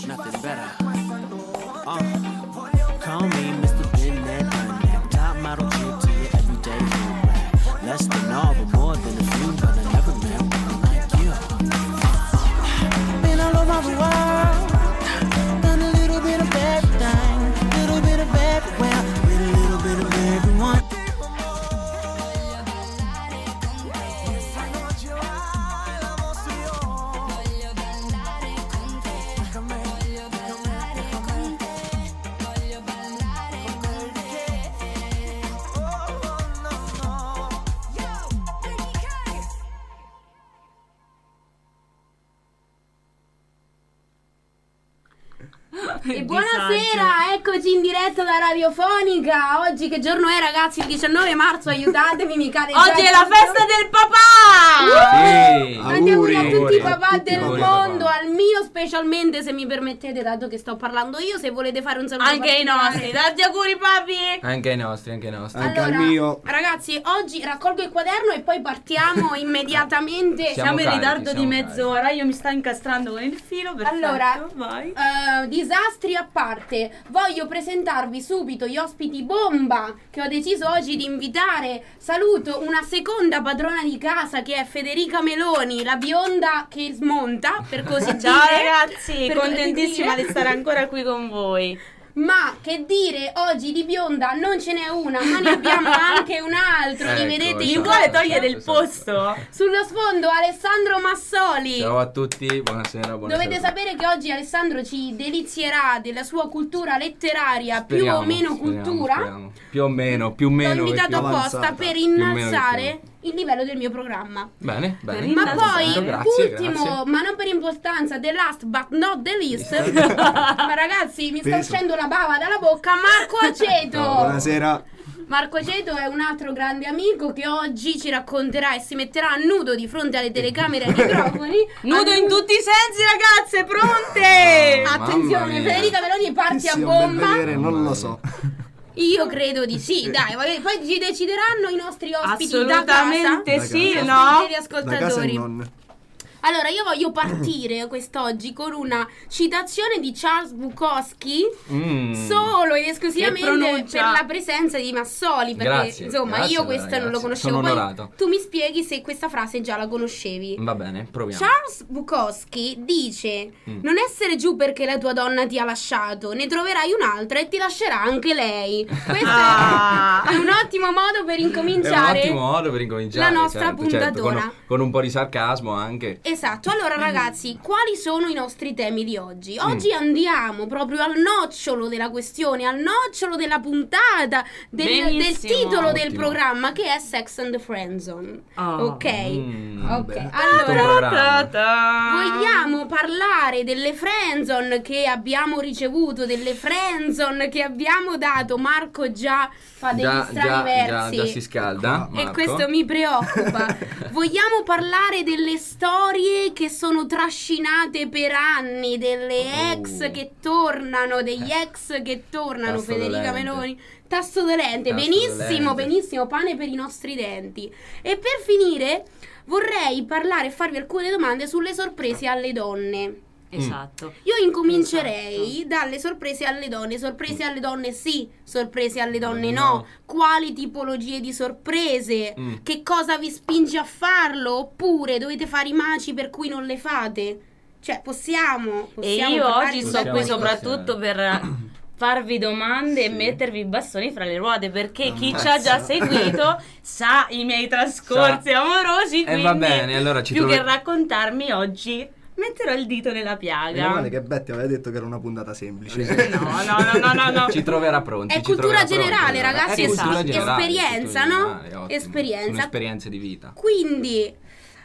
nothing better. Call me Mr. Been that, done that. Top model chick to your everyday hood rat. Less than all, but more than a few, but I never met one like you. Been all over the world, done a little bit of everything, little bit of everywhere, with a little bit of everyone. E buonasera, eccoci in diretta da Radiofonica. Oggi che giorno è, ragazzi? Il 19 marzo, aiutatemi, mi cade. Oggi è la festa del papà! Sì. Tanti auguri a tutti i papà del auguri, mondo, papà. al mio specialmente, se mi permettete, dato che sto parlando io, se volete fare un saluto Anche ai nostri, tanti auguri papi! Anche ai nostri, anche ai nostri. Allora, al mio. ragazzi, oggi raccolgo il quaderno e poi partiamo immediatamente. Siamo in carichi, ritardo siamo di mezz'ora, io mi sto incastrando con il filo, perfetto, Allora, vai. disastri a parte, voglio presentarvi subito gli ospiti bomba che ho deciso oggi di invitare. Saluto una seconda padrona di casa che è Federica Meloni, la bionda che smonta, per così dire. Ciao ragazzi, per così contentissima dire. di stare ancora qui con voi. Ma che dire, oggi di bionda non ce n'è una, ma ne abbiamo anche un altro. Li Ecco, vedete Mi in vuole esatto, togliere il esatto. posto? sullo sfondo Alessandro Massoli. Ciao a tutti, buonasera, buonasera. Dovete sapere che oggi Alessandro ci delizierà della sua cultura letteraria, Speriamo, più o meno speriamo, cultura. speriamo. Più o meno, L'ho invitato perché- apposta avanzata. per Più o meno innalzare il livello del mio programma. Bene, bene. Per Ma Innalzato. poi, Grazie, ultimo, grazie. ma non per importanza, the last but not the least, ma ragazzi, mi sta Peso. uscendo la bava dalla bocca, Marco Aceto. Buonasera. Marco Aceto è un altro grande amico che oggi ci racconterà e si metterà a nudo di fronte alle telecamere e ai microfoni. Nudo A in tutti i sensi, ragazze, pronte? Mamma Attenzione, mia. Federica Meloni parti Che a sia un bel bomba. vedere, non lo so. Io credo di sì, dai, poi ci decideranno i nostri ospiti Assolutamente da casa. sì, Da casa. no? Gentili Da casa e ascoltatori. non. Allora, io voglio partire quest'oggi con una citazione di Charles Bukowski, solo ed esclusivamente Che pronuncia. per la presenza di Massoli, perché Grazie, insomma grazie, io questa non lo ragazzi, conoscevo. sono Poi onorato. tu mi spieghi se questa frase già la conoscevi. Va bene, proviamo. Charles Bukowski dice: non essere giù perché la tua donna ti ha lasciato, ne troverai un'altra e ti lascerà anche lei. Questo è un ottimo modo per È un incominciare ottimo modo per incominciare la nostra certo, puntatona. con un po' di sarcasmo anche. Esatto, allora ragazzi, quali sono i nostri temi di oggi? Oggi andiamo proprio al nocciolo della questione, al nocciolo della puntata, del Benissimo. titolo del Ottimo. programma, che è Sex and the Friendzone. Oh. Ok? Ok, beh. allora programma. vogliamo parlare delle friendzone che abbiamo ricevuto, delle friendzone che abbiamo dato. Marco già fa degli strani versi. già si scalda. E Marco. questo mi preoccupa. Vogliamo parlare delle storie che sono trascinate per anni, delle ex che tornano, degli ex che tornano, Tasto Federica dolente. Meloni. Tasto dolente, Tasto benissimo, dolente. benissimo, pane per i nostri denti. E per finire vorrei parlare e farvi alcune domande sulle sorprese alle donne. Esatto. Io incomincerei dalle sorprese alle donne. Sorprese alle donne sì, sorprese alle donne no. No. Quali tipologie di sorprese? Che cosa vi spinge a farlo? Oppure dovete fare i maci per cui non le fate? Cioè, possiamo E io parlare oggi di sto queste qui cose? soprattutto per farvi domande e mettervi i bastoni fra le ruote, perché chi ci ha già seguito sa i miei trascorsi Sa. amorosi, quindi va bene, allora ci più trove- che raccontarmi oggi metterò il dito nella Meno piaga. male che Betty aveva detto che era una puntata semplice. No. Ci troverà pronti. È ci cultura troverà generale, pronti. ragazzi, È cultura esatto. generale, esperienza, cultura no? generale, ottimo. Esperienza. Sono esperienze di vita. Quindi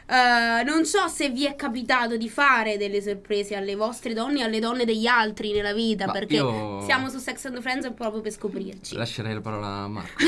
non so se vi è capitato di fare delle sorprese alle vostre donne e alle donne degli altri nella vita, Ma perché io- siamo su Sex and the Friends proprio per scoprirci. Lascerei la parola a Marco.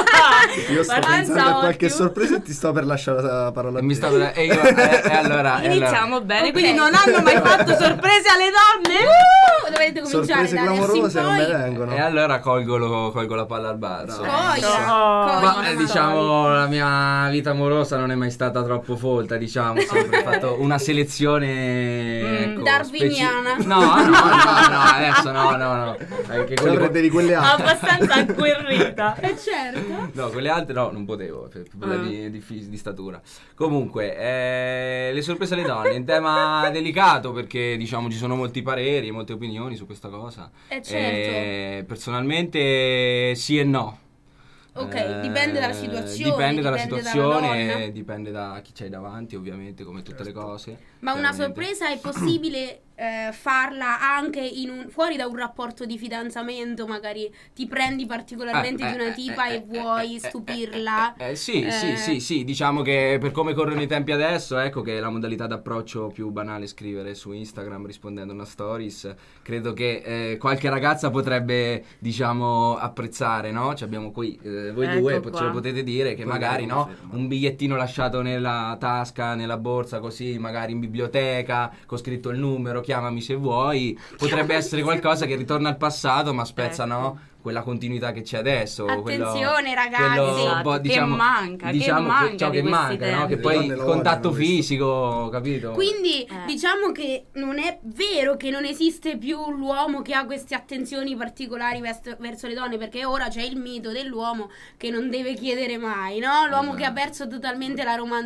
Io sto Valenza, pensando a qualche ottimo. sorpresa e ti sto per lasciare la parola a Mi te. sta e io e allora Iniziamo bene, Ok. quindi non hanno mai fatto sorprese alle donne? Dovete cominciare cominciare sorprese da adesso in clamorose non me poi. vengono. E allora colgo la palla al balzo. Oh, Diciamo, la mia vita amorosa non è mai stata troppo folta, diciamo, ho sempre fatto una selezione ecco, darwiniana. No, adesso no. Anche Cioè, prendevi quelle altre. abbastanza agguerrita. Certo. No, quelle altre no, non potevo, per problemi di statura. Comunque, le sorprese alle donne è un tema delicato perché diciamo ci sono molti pareri, molte opinioni su questa cosa. Certo. Personalmente sì e no. Ok, dipende dalla situazione, Dipende dalla dipende dalla situazione, donna. dipende da chi c'hai davanti, ovviamente, come tutte le cose. Ma una chiaramente. sorpresa è possibile farla anche fuori da un rapporto di fidanzamento, magari ti prendi particolarmente di una tipa e vuoi stupirla. Sì, diciamo che per come corrono i tempi adesso, ecco che è la modalità d'approccio più banale scrivere su Instagram rispondendo a una stories. Credo che qualche ragazza potrebbe, diciamo, apprezzare, no? Ci abbiamo qui voi Ecco due, qua. ce lo potete dire che magari, no? Un bigliettino lasciato nella tasca, nella borsa, così, magari in biblioteca, con scritto il numero, chiamami se vuoi, potrebbe essere qualcosa che ritorna al passato ma spezza, no? Quella continuità che c'è adesso. Attenzione, ragazzi. Esatto, che manca ciò di che questi manca, no? tempi. Che poi Le il donne lo contatto vogliono fisico, capito? Quindi diciamo che non è vero che non esiste più l'uomo che ha queste attenzioni particolari verso le donne, perché ora c'è il mito dell'uomo che non deve chiedere mai, no? L'uomo che ha perso totalmente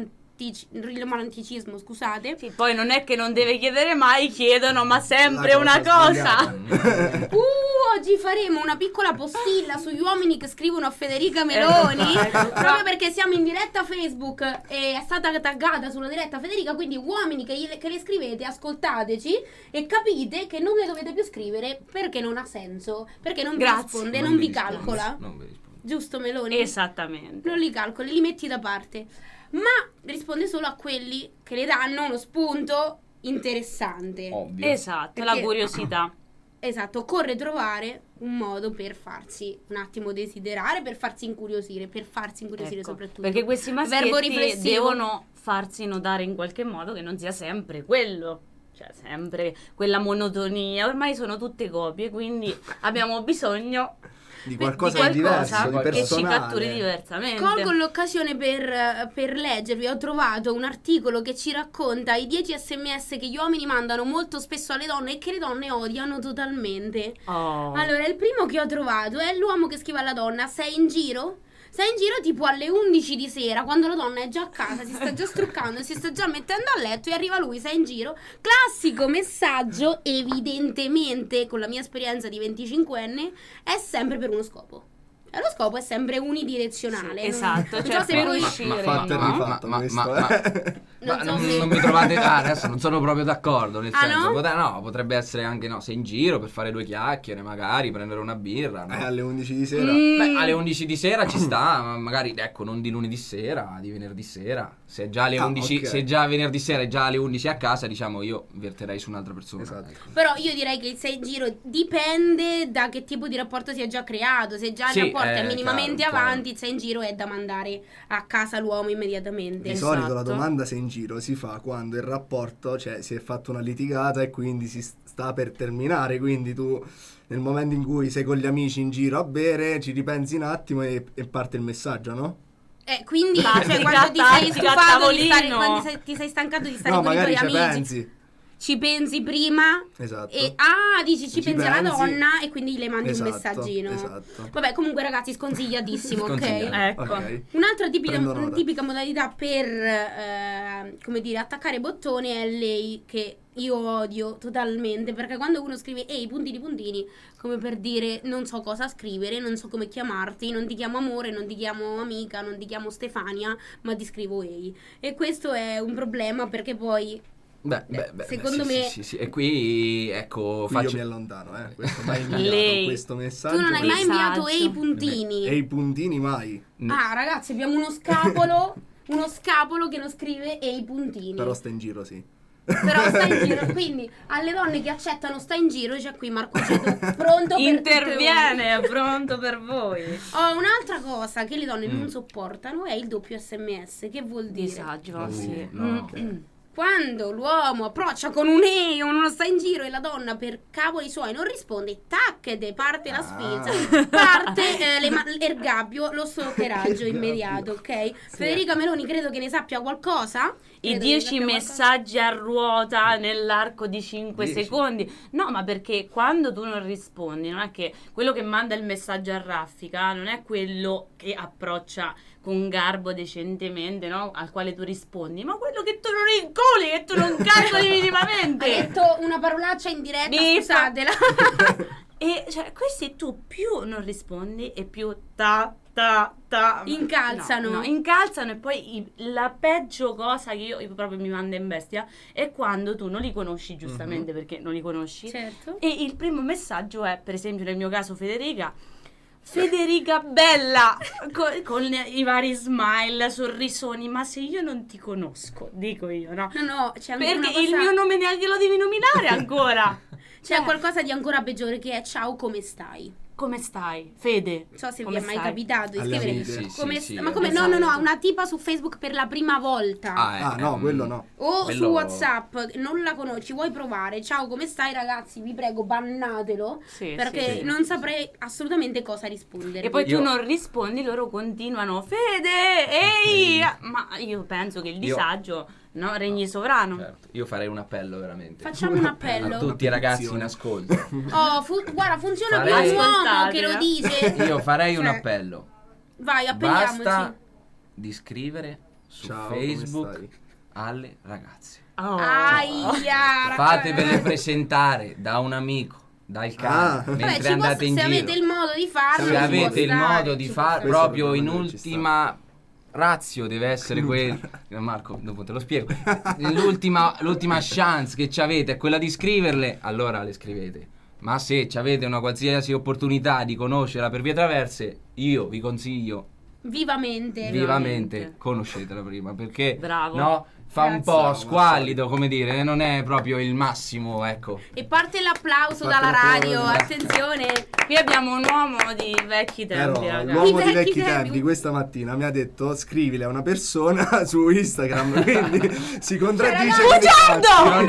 il romanticismo, scusate. Sì, poi non è che non deve chiedere mai, chiedono, ma sempre La una cosa cosa. Oggi faremo una piccola postilla sugli uomini che scrivono a Federica Meloni, proprio perché siamo in diretta Facebook e è stata taggata sulla diretta Federica, quindi uomini che le scrivete, ascoltateci e capite che non le dovete più scrivere perché non ha senso, perché non vi Grazie. risponde, non vi calcola. Non vi rispondo. Giusto, Meloni? Esattamente. Non li calcoli, li metti da parte. Ma risponde solo a quelli che le danno uno spunto interessante. Ovvio. Esatto, Perché- la curiosità. Esatto, occorre trovare un modo per farsi un attimo desiderare, per farsi incuriosire Ecco, soprattutto. perché questi Verbo maschietti riflessivo. devono farsi notare in qualche modo che non sia sempre quello. Cioè, sempre quella monotonia. Ormai sono tutte copie, quindi abbiamo bisogno Di qualcosa di diverso, di che ci personale. catturi diversamente. Colgo l'occasione per leggervi. Ho trovato un articolo che ci racconta i 10 sms che gli uomini mandano molto spesso alle donne e che le donne odiano totalmente. Oh. Allora, il primo che ho trovato è l'uomo che scrive alla donna: sei in giro? Sei in giro tipo alle 11 di sera, quando la donna è già a casa, si sta già struccando, si sta già mettendo a letto e arriva lui: sei in giro? Classico messaggio, evidentemente, con la mia esperienza di 25enne, è sempre per uno scopo. E lo scopo è sempre unidirezionale. Sì, esatto, Non cioè so se per voi... uscire. Fatto e no? rifatto questo, Non so se- non mi trovate adesso non sono proprio d'accordo, nel Ah, senso no? potrebbe essere anche, no, sei in giro per fare due chiacchiere, magari prendere una birra, no? alle 11 di sera. Beh, alle 11 di sera ci sta, ma magari, ecco, non di lunedì sera, di venerdì sera. Se è già alle 11, ok. se è già venerdì sera e già alle 11 a casa, diciamo, io verterei su un'altra persona. Esatto. ecco. Però io direi che il sei in giro dipende da che tipo di rapporto si è già creato. Se già il Sì, rapporto è minimamente chiaro, avanti, chiaro. il sei in giro è da mandare a casa l'uomo immediatamente. Di solito la Esatto. domanda se in giro si fa quando il rapporto, cioè si è fatta una litigata e quindi si sta per terminare, quindi tu nel momento in cui sei con gli amici in giro a bere ci ripensi un attimo e parte il messaggio, no? Quindi Basta, cioè, quando ti sei tattica a stufato di stare, tavolino. quando ti sei stancato di stare No, con i magari tuoi ci amici, pensi. ci pensi prima Esatto. e dici ci pensi alla donna e quindi le mandi un messaggino. Esatto. Vabbè, comunque ragazzi, sconsigliatissimo, ok? Sconsigliato. Ecco. Ok. Un'altra Prendo nota. tipica modalità per, come dire, attaccare bottone è lei, che io odio totalmente, perché quando uno scrive ehi, puntini puntini, come per dire non so cosa scrivere, non so come chiamarti, non ti chiamo amore, non ti chiamo amica, non ti chiamo Stefania, ma ti scrivo ehi. E questo è un problema perché poi... Beh, secondo sì, me- sì. E qui, ecco, Qui io faccio... mi allontano, questo mai inviato Lei. questo messaggio. Tu non hai mai Messaggio. inviato ehi puntini. E i puntini mai. Ah, ragazzi, abbiamo uno scapolo che non scrive ehi puntini. Però sta in giro, sì. Però sta in giro, quindi alle donne che accettano sta in giro c'è qui Marco Ceto pronto per Interviene, è pronto per voi. Oh, un'altra cosa che le donne non sopportano è il doppio sms. Che vuol dire? Disagio, sì. no. quando l'uomo approccia con un ehi o non sta in giro e la donna per cavoli suoi non risponde, tac, ed parte la sfilza, parte l'ergabbio, lo stalkeraggio immediato, ok? Federica Meloni credo che ne sappia qualcosa. I Credo 10 che ne sappia messaggi a ruota nell'arco di 5 10. secondi. No, ma perché quando tu non rispondi, non è che quello che manda il messaggio a raffica non è quello che approccia con garbo decentemente, no? Al quale tu rispondi, ma quello che tu non inculi, che tu non calcoli minimamente. Hai detto una parolaccia in diretta, Bip. scusatela. E cioè, questi tu più non rispondi e più Incalzano. No, incalzano. E poi la peggio cosa che io proprio mi manda in bestia è quando tu non li conosci, giustamente, perché non li conosci. Certo. E il primo messaggio è, per esempio nel mio caso, Federica bella, con i vari smile, sorrisoni. Ma se io non ti conosco, dico io, no? No, c'è anche Perché una cosa... il mio nome neanche lo devi nominare ancora. C'è qualcosa di ancora peggiore che è ciao, come stai? Come stai, Fede? Non so se Come vi è mai stai? capitato di Alle scrivere vite. Sì, come sì, sta- sì, ma come esatto. no, una tipa su Facebook per la prima volta. No, quello no. O Quello- su WhatsApp, non la conosci, vuoi provare? Ciao, come stai ragazzi? Vi prego, bannatelo, Sì, perché sì. non saprei assolutamente cosa rispondere. E poi Io- tu non rispondi, loro continuano, Fede, ehi! Ma io penso che il disagio regni sovrano. Certo, io farei un appello veramente. Facciamo un A appello. tutti i ragazzi in ascolto. Oh, guarda, funziona più Farei- un uomo Ascoltate, che lo dice. Io farei un Cioè, appello. Vai, appelliamoci. Basta di scrivere su Ciao, come Facebook stai? alle ragazze. Oh. Aia, Fatevele presentare da un amico, dal cane, Vabbè, mentre ci andate posso- in se giro. avete il modo di farlo, Se ci avete può il stare, modo di ci può farlo, stare. proprio Questo in secondo me ci ultima ratio deve essere quella. Marco, dopo te lo spiego. L'ultima chance che ci avete è quella di scriverle, allora le scrivete. Ma se ci avete una qualsiasi opportunità di conoscerla per vie traverse, io vi consiglio Vivamente. vivamente conoscetela prima, perché Bravo. no, fa un Grazie. po' squallido, come dire, non è proprio il massimo, ecco. E parte l'applauso Parte dalla radio, l'applauso. attenzione. Qui abbiamo un uomo di vecchi tempi, Però ragazzi. l'uomo I di vecchi vecchi tempi. tempi questa mattina mi ha detto scrivile a una persona su Instagram, quindi si contraddice con i fatti. Non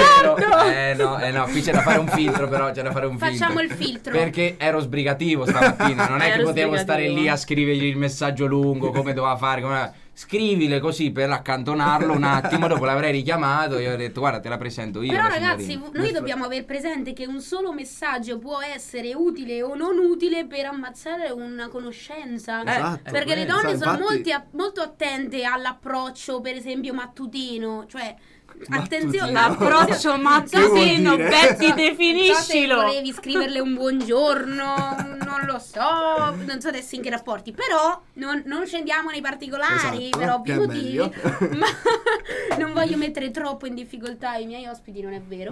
è vero. No, qui c'è da fare un filtro, però c'è da fare un filtro. Facciamo il filtro. Perché ero sbrigativo stamattina, non è che Ero potevo stare sbrigativo. lì a scrivergli il messaggio lungo come doveva fare, scrivile così per accantonarlo un attimo, dopo l'avrei richiamato e ho detto guarda te la presento io. Però la ragazzi, signorina. noi dobbiamo aver presente che un solo messaggio può essere utile o non utile per ammazzare una conoscenza. Esatto. Perché le donne Infatti- sono molto attente all'approccio, per esempio mattutino, cioè attenzione, L'approccio Che mattutino, vuol dire? Betty, Non so se definiscilo. volevi scriverle un buongiorno, non lo so, non so adesso in che rapporti, però non scendiamo nei particolari Esatto, per ovvi che è motivi, meglio. ma non voglio mettere troppo in difficoltà i miei ospiti, non è vero.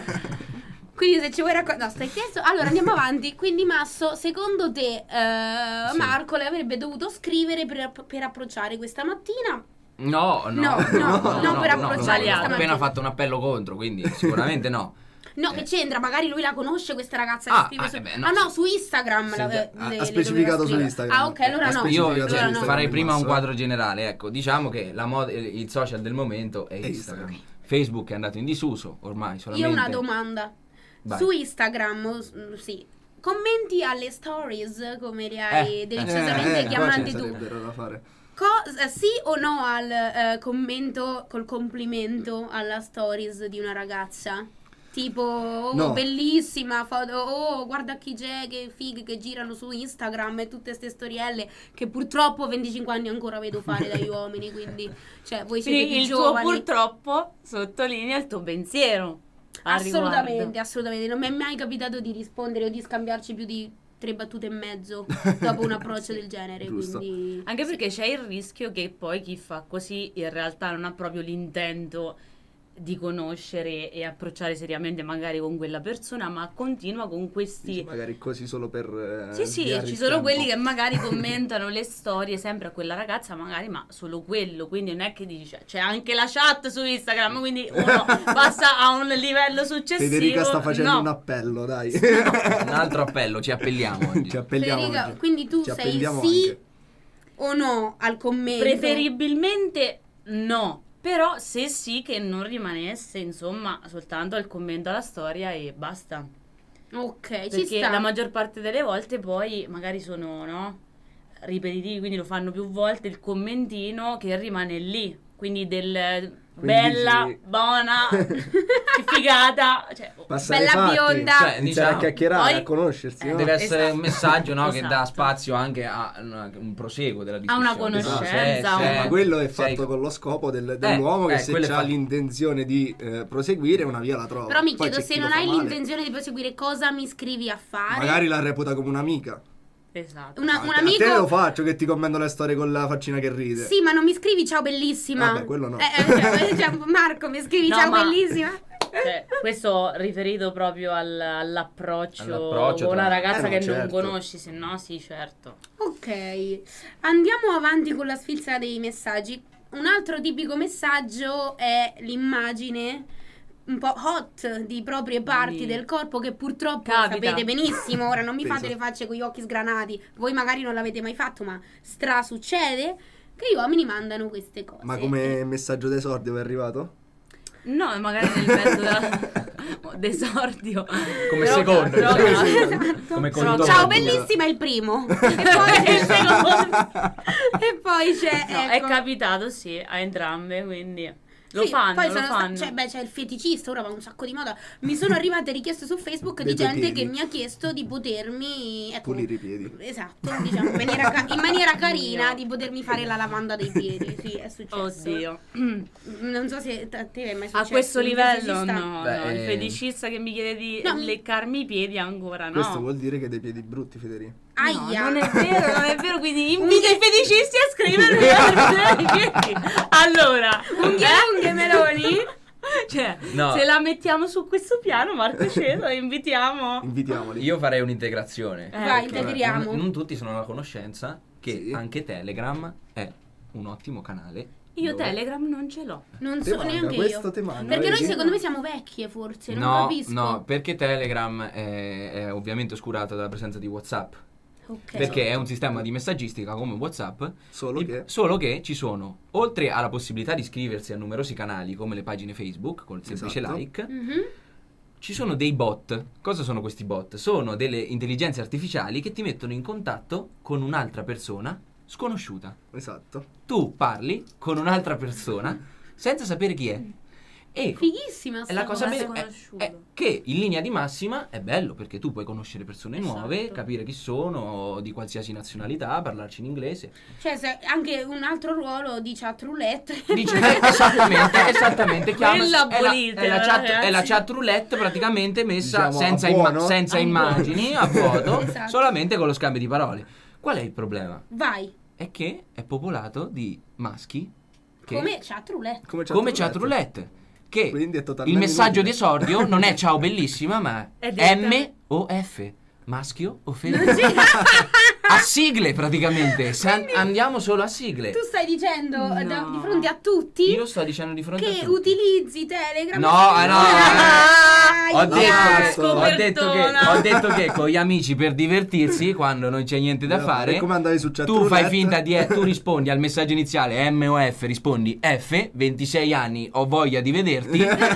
Quindi se ci vuoi raccontare... No, stai chiesto. Allora andiamo avanti. Quindi Masso, secondo te Sì. Marco le avrebbe dovuto scrivere per approcciare questa mattina? No, non per approcciare questa ho appena mattina. fatto un appello contro, quindi sicuramente no. No, che c'entra? Magari lui la conosce questa ragazza che scrive su... beh, no, ah no, sì. su Instagram Sì, le ha specificato doveva su scrivere. Instagram. Ah ok, allora Ha no. Io specificato su allora no. Instagram. farei prima un Masso. quadro generale, ecco, diciamo che il social del momento è Instagram. Facebook è andato in disuso ormai solamente. Io ho una domanda. Vai. Su Instagram, sì. Commenti alle stories, come li hai deliziosamente qua chiamati ce ne tu. sarebbero da fare. Sì o no al commento col complimento alla stories di una ragazza? Tipo, oh, No. bellissima foto, oh, guarda chi c'è, che fighe che girano su Instagram e tutte ste storielle che purtroppo a 25 anni ancora vedo fare dagli uomini, quindi, cioè, voi siete Quindi più il tuo giovani. purtroppo sottolinea il tuo pensiero. al Assolutamente, riguardo. assolutamente. Non mi è mai capitato di rispondere o di scambiarci più di 3 battute e mezzo dopo un approccio del genere, Giusto. quindi... Anche perché c'è il rischio che poi chi fa così in realtà non ha proprio l'intento di conoscere e approcciare seriamente magari con quella persona, ma continua con questi... Dici, magari così solo per Sì, sviare ci il sono tempo. quelli che magari commentano le storie sempre a quella ragazza, magari, ma solo quello. Quindi non è che dice, c'è anche la chat su Instagram, quindi uno passa a un livello successivo. Federica sta facendo No. un appello, dai. Un altro appello, ci appelliamo oggi. Ci appelliamo Federica, oggi. quindi tu Ci sei appelliamo sì anche. o no al commento? Preferibilmente no. Però se sì che non rimanesse, insomma, soltanto il commento alla storia e basta. Ok, ci Perché sta. la maggior parte delle volte poi magari sono, no, ripetitivi, quindi lo fanno più volte il commentino che rimane lì. Quindi bella, sì. buona, che figata, cioè, Passare Bella fatti, bionda. Cioè, iniziare diciamo, a chiacchierare, poi- a conoscersi, no? deve essere Esatto. un messaggio, no, che dà Esatto. spazio anche a un proseguo della A discussione. una conoscenza, Se- Ma quello è sei- fatto con lo scopo dell'uomo che se quello è ha fatto. l'intenzione di proseguire una via la trova. Però mi Poi chiedo, c'è se chi non lo fa hai male. l'intenzione di proseguire, cosa mi scrivi a fare? Magari la reputa come un'amica. esatto. Un A amico... te lo faccio che ti commento le storie con la faccina che ride. Sì, ma non mi scrivi ciao bellissima. Vabbè, quello no. Cioè, Marco, mi scrivi No, ciao ma- bellissima. Cioè, questo riferito proprio all'approccio All'approccio con una tra- ragazza che non certo. conosci, se no sì, certo. Ok, andiamo avanti con la sfilza dei messaggi. Un altro tipico messaggio è l'immagine un po' hot di proprie parti Sì. del corpo che purtroppo Capita. sapete benissimo. Ora non mi Peso. fate le facce con gli occhi sgranati, voi magari non l'avete mai fatto, ma succede che gli uomini mandano queste cose. Ma come messaggio d'esordio è arrivato? No, magari nel mezzo d'esordio. Come Però- secondo, però- diciamo. Esatto. Come Però- contorno. Ciao bellissima è il primo. E poi c'è il secondo. E poi c'è No, ecco. è capitato sì a entrambe, quindi lo Sì, fanno, poi lo sono fanno. cioè, beh, c'è il feticista, ora va un sacco di moda. Mi sono arrivate richieste su Facebook di Dei tuoi gente piedi. che mi ha chiesto di potermi, ecco, Pulire i piedi. esatto, diciamo, in maniera carina, di potermi fare la lavanda dei piedi. Sì, è successo. Oddio. Non so se a te è mai successo. A questo un livello feticista? no, Beh, no, il feticista che mi chiede di No, leccarmi i piedi ancora no. Questo vuol dire che hai dei piedi brutti, Federico. No, Aia. non è vero, quindi invito i feticisti a scrivermi i piedi. Allora, Unghie meloni? cioè, No. se la mettiamo su questo piano, Marco Cedo, invitiamo. Invitiamoli. Io farei un'integrazione. Vai, ok. integriamo. Non tutti sono alla conoscenza che Sì. anche Telegram è un ottimo canale. Io dove- Telegram non ce l'ho. Non Te so manca, neanche questo io. te manca, Perché noi vedi? secondo me siamo vecchie forse, non No, capisco. no, perché Telegram è ovviamente oscurato dalla presenza di WhatsApp. Ok. Perché è un sistema di messaggistica come WhatsApp. Solo che ci sono, oltre alla possibilità di iscriversi a numerosi canali come le pagine Facebook col semplice Esatto. like, Mhm. ci sono dei bot. Cosa sono questi bot? Sono delle intelligenze artificiali che ti mettono in contatto con un'altra persona sconosciuta. esatto. Tu parli con un'altra persona senza sapere chi è. E Fighissima e sta la cosa cosa. bella è che in linea di massima è bello perché tu puoi conoscere persone nuove, Esatto. capire chi sono, di qualsiasi nazionalità, parlarci in inglese. Cioè, anche un altro ruolo di chat roulette. Dice esattamente Quello è abolite, la chat, ragazzi. è la chat roulette praticamente messa Diciamo, senza, a buono? senza A immagini, a vuoto, Esatto. solamente con lo scambio di parole. Qual è il problema? Vai, È che è popolato di maschi che, come chat roulette. come chat roulette. Che Quindi è il totalmente messaggio inutile. d'esordio non è ciao bellissima, ma È è M direttamente- o F, maschio o femmina. A sigle praticamente. Andiamo solo a sigle. Tu stai dicendo No. di fronte a tutti Io sto dicendo di fronte a che tutti. utilizzi Telegram. No, no, Aia. ho detto Scopertona. che con gli amici per divertirsi, quando non c'è niente da fare, E come andavi su chat tu fai roulette? finta di tu rispondi al messaggio iniziale M o F, rispondi F, 26 anni, ho voglia di vederti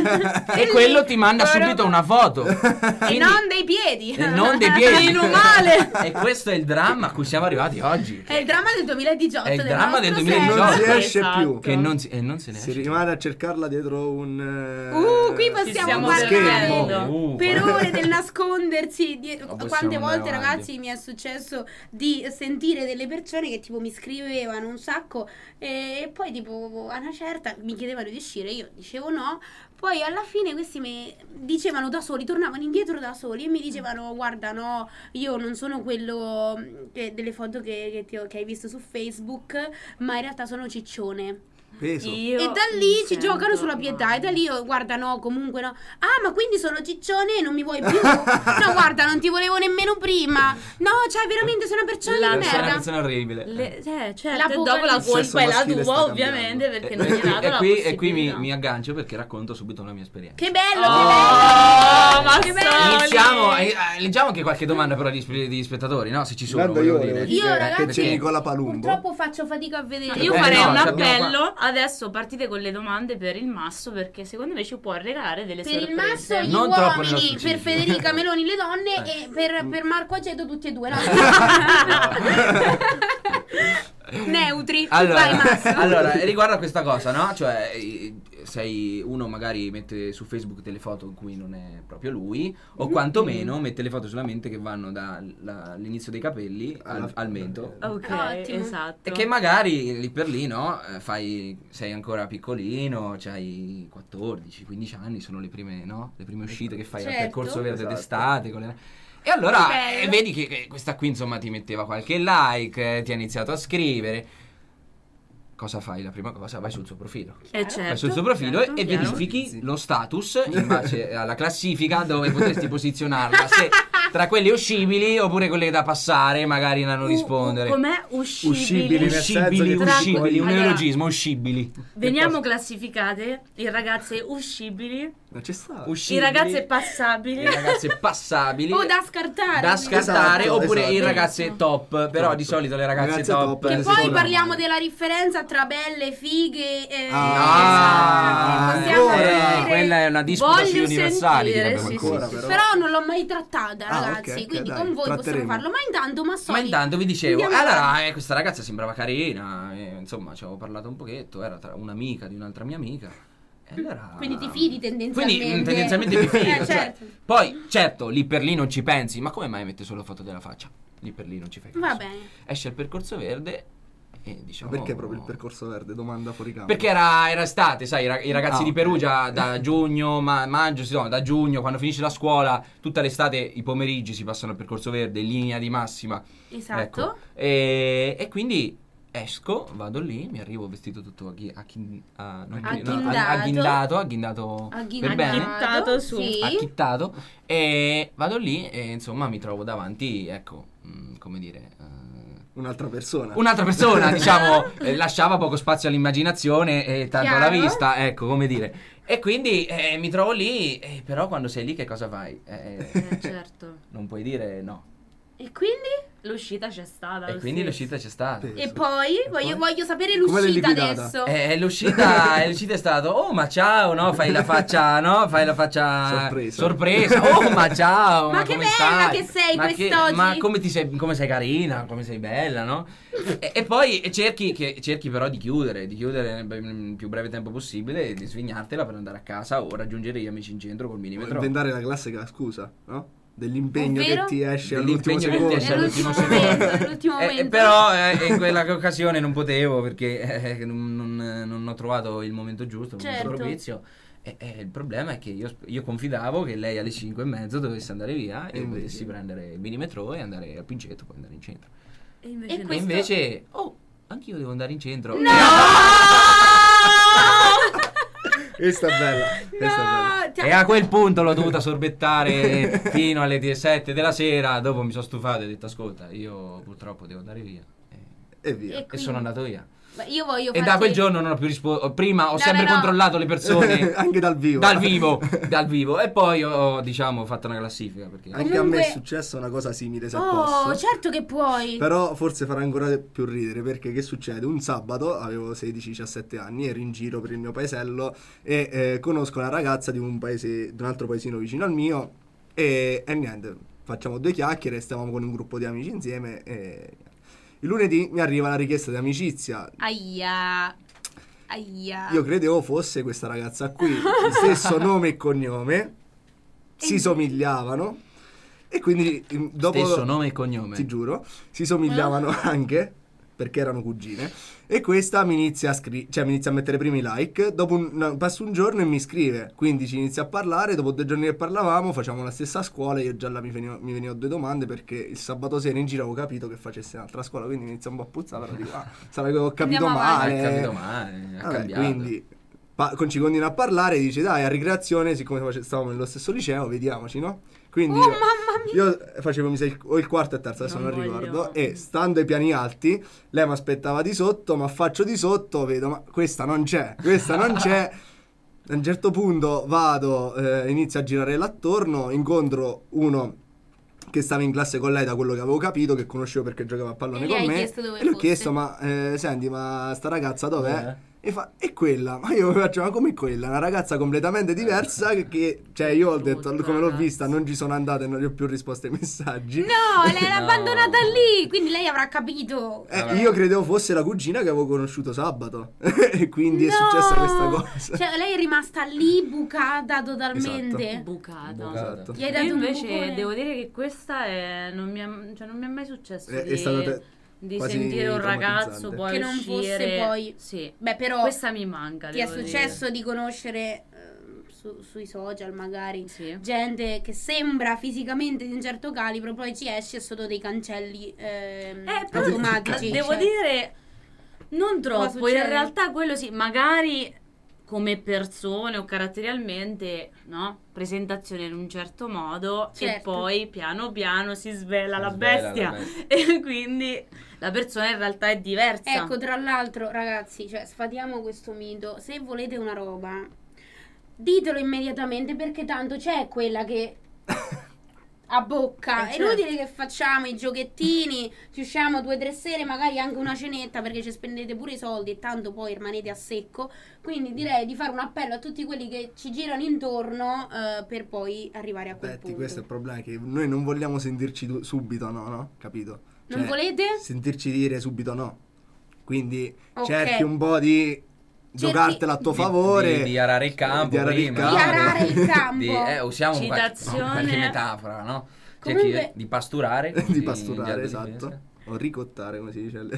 e quello ti manda subito una foto. E Quindi- non dei piedi. e non dei piedi. Meno male. E questo è il dramma a cui siamo arrivati oggi. È il dramma del 2018. È il dramma del nostro 2018. secolo. Non si esce Esatto. più. Che non se ne Si esce. rimane a cercarla dietro un Qui Ci possiamo stiamo parlare perdendo. per ore del nascondersi. Ma possiamo Quante andare volte, avanti. ragazzi, mi è successo di sentire delle persone che tipo mi scrivevano un sacco e poi tipo a una certa mi chiedevano di uscire, io dicevo no. Poi alla fine questi mi dicevano da soli, tornavano indietro da soli e mi dicevano guarda no, io non sono quello delle foto che hai visto su Facebook, ma in realtà sono ciccione. peso. Io E da lì mi ci giocano sento sulla pietà. male. E da lì io, guarda, no, comunque no. Ah, ma quindi sono ciccione e non mi vuoi più? No, guarda, non ti volevo nemmeno prima. No, cioè, veramente sei una persona La di Sei una merda. persona orribile. Certo, La e dopo la Il sesso colpa è la maschile tua, sta ovviamente, cambiando. perché non gli hai dato la e qui possibilità. mi aggancio perché racconto subito la mia esperienza. Che bello, Oh, ma che bello. Che bello. Soli. Iniziamo leggiamo anche qualche domanda però di spettatori, no? Se ci sono, Guarda, volevo io dire. Io, ragazzi, c'è Nicola Palumbo. purtroppo faccio fatica a vedere. Io Eh, farei no, un ci abbiamo appello, adesso partite con le domande per il Masso, perché secondo me ci può regalare delle Per sorprese. il Masso gli Non troppo nello uomini, per specifico. Federica Meloni le donne e per Marco Aceto tutti e due. No? Neutri. Vai, Masso. Allora, riguardo a questa cosa, no? Cioè, sei uno magari mette su Facebook delle foto in cui non è proprio lui, o quantomeno mette le foto solamente che vanno dall'inizio dei capelli al mento. Ok, Ottimo. esatto. E che magari lì per lì, no? Sei ancora piccolino, c'hai 14-15 anni, sono le prime, no? Le prime uscite che fai al Certo. percorso verde Esatto. d'estate. E allora Che bello. vedi che questa qui insomma ti metteva qualche like, ti ha iniziato a scrivere. Cosa fai? La prima cosa, vai sul suo profilo. Certo, Vai sul suo profilo certo, e chiaro. verifichi Sì. lo status in base alla classifica dove potresti posizionarla, se tra quelle uscibili oppure quelle da passare, magari non rispondere. Com'è uscibili? Uscibili, nel senso che Uscibili, un Allora, neologismo, uscibili. Veniamo classificate, il ragazze uscibili, Non c'è stato. i Uscibili, ragazze passabili. le ragazze passabili. O da scartare. da scartare Esatto, oppure esatto. i ragazze top, però Top. di solito le ragazze Ragazze top, top, Che si poi sono parliamo male. della differenza tra belle, fighe e... Ah, possiamo ancora? dire- quella è una disputa Voglio sui universali che sentire, abbiamo sì, ancora. sì, sì. Però non l'ho mai trattata, Ah, ragazzi, ok, ok, quindi dai, con voi possiamo tratteremo. farlo. Ma intanto, Ma intanto vi dicevo, andiamo allora avanti. questa ragazza sembrava carina, insomma ci avevo parlato un pochetto, era un'amica di un'altra mia amica. E allora... Quindi ti fidi tendenzialmente. Quindi tendenzialmente mi fido. cioè, certo. Poi, certo, lì per lì non ci pensi, ma come mai mette solo foto della faccia? Lì per lì non ci fai caso. Va bene. Esce il percorso verde e diciamo... Ma perché proprio il percorso verde? Domanda fuori campo. Perché era estate, sai, i ragazzi di ok. Perugia da giugno, maggio, no, da giugno, quando finisce la scuola, tutta l'estate i pomeriggi si passano al percorso verde, in linea di massima. Esatto. Ecco. E quindi esco, vado lì, mi arrivo vestito tutto agghindato per bene, Acchittato su. Sì. acchittato, e vado lì e insomma mi trovo davanti, ecco, come dire... Un'altra persona. un'altra persona, diciamo, lasciava poco spazio all'immaginazione e tanto alla Chiaro. vista, ecco, come dire. E quindi mi trovo lì, però quando sei lì che cosa fai? Certo. Non puoi dire no. E quindi? L'uscita c'è stata. E lo quindi stesso. l'uscita c'è stata. Sì. E poi? Voglio sapere Come l'hai l'uscita liquidata? adesso. L'uscita è stato, oh ma ciao, no? Fai la faccia, no? Fai la faccia Sorpresa. Oh ma ciao, Ma che come bella stai? che sei ma quest'oggi. ma come sei carina, come sei bella, no? E poi cerchi però di chiudere nel più breve tempo possibile e di svignartela per andare a casa o raggiungere gli amici in centro col millimetro. Inventare la classica scusa, no? Dell'impegno Ovvero? che ti esce all'ultimo Dell'impegno che ti secondo. esce È all'ultimo l'ultimo secondo. momento, è l'ultimo momento. Però in quella occasione non potevo perché non ho trovato il momento giusto, il momento Certo. propizio. E il problema è che io confidavo che lei alle 5:30 dovesse andare via e invece? potessi prendere il millimetro e andare al Pincetto, poi andare in centro. E invece E no. E questo- invece, anch'io devo andare in centro. Questa è bella. Questa è bella. No, E a quel punto l'ho dovuta sorbettare fino alle 7 della sera. Dopo mi sono stufato e ho detto: ascolta, io purtroppo devo andare via. E via. E E quindi- sono andato via. Io voglio E da farti- quel giorno non ho più risposto. Prima ho No, sempre no, no. controllato le persone Anche dal vivo. dal vivo. E poi ho diciamo fatto una classifica. Perché Anche a me Comunque- è successa una cosa simile, se Oh, posso. certo che puoi. Però forse farà ancora più ridere, perché che succede? Un sabato, avevo 16-17 anni, ero in giro per il mio paesello e conosco una ragazza di un altro paesino vicino al mio e niente, facciamo due chiacchiere, stavamo con un gruppo di amici insieme e il lunedì mi arriva la richiesta di amicizia. Aia. Io credevo fosse questa ragazza qui, il stesso nome e cognome, si somigliavano e quindi dopo... stesso nome e cognome. Ti giuro, si somigliavano anche perché erano cugine. E questa mi inizia mi inizia a mettere primi like. Dopo passa un giorno e mi scrive. Quindi ci inizia a parlare. Dopo 2 giorni che parlavamo, facciamo la stessa scuola. Io già là mi venivo 2 domande perché il sabato sera in giro avevo capito che facesse un'altra scuola. Quindi inizia un po' a puzzare. Però dico, sarà che ho capito Andiamo male. Hai capito male, ha Vabbè, cambiato. quindi ci continua a parlare, dice dai a ricreazione, siccome stavamo nello stesso liceo, vediamoci, no? Quindi Oh, mamma mia. io facevo o il quarto e terzo, adesso non Non voglio. ricordo, e stando ai piani alti, lei mi aspettava di sotto, ma faccio di sotto, vedo, ma questa non c'è. A un certo punto vado, inizio a girare l'attorno, incontro uno che stava in classe con lei, da quello che avevo capito, che conoscevo perché giocava a pallone E gli con hai me. chiesto dove E le ho fosse? chiesto, ma senti, ma sta ragazza dov'è? E fa, è quella. Ma io faccio, ma come quella? Una ragazza completamente diversa che cioè io ho detto, Brutta come l'ho ragazza. vista, non ci sono andato e non gli ho più risposto ai messaggi. No, lei l'ha No. abbandonata lì, quindi lei avrà capito. Io credevo fosse la cugina che avevo conosciuto sabato. E quindi è successa questa cosa. Cioè, lei è rimasta lì bucata totalmente. Esatto. Bucata. Esatto. Gli hai Io dato un invece bucone. devo dire che questa non mi è mai successo È stato di quasi sentire un ragazzo traumatizzante. poi Che non uscire. fosse poi. Sì. Beh, però Questa mi manca. ti è devo successo di conoscere sui social magari Sì. gente che sembra fisicamente di un certo calibro, poi ci esce sotto dei cancelli Però automatici. devo cioè. dire non Cosa troppo. In succede? realtà quello sì, magari come persone o caratterialmente, no? Presentazione in un certo modo e Certo. poi piano piano si svela la svela bestia la bestia. e quindi la persona in realtà è diversa. Ecco, tra l'altro, ragazzi, cioè, sfatiamo questo mito. Se volete una roba, ditelo immediatamente, perché tanto c'è quella che a bocca. È certo. inutile che facciamo i giochettini, ci usciamo 2 o 3 sere, magari anche una cenetta, perché ci spendete pure i soldi e tanto poi rimanete a secco. Quindi direi di fare un appello a tutti quelli che ci girano intorno per poi arrivare a quel Aspetti, punto. questo è il problema, che noi non vogliamo sentirci subito no? Capito? Non volete? sentirci dire subito no. Quindi Ok. cerchi un po' di giocartela a tuo favore. Di arare il campo Di arare il prima. Di campo. arare il campo. Usiamo Citazione. qualche metafora, no? Comunque- Cerchi di pasturare. Di in pasturare, gergo esatto. difesa. O ricottare, come si dice alle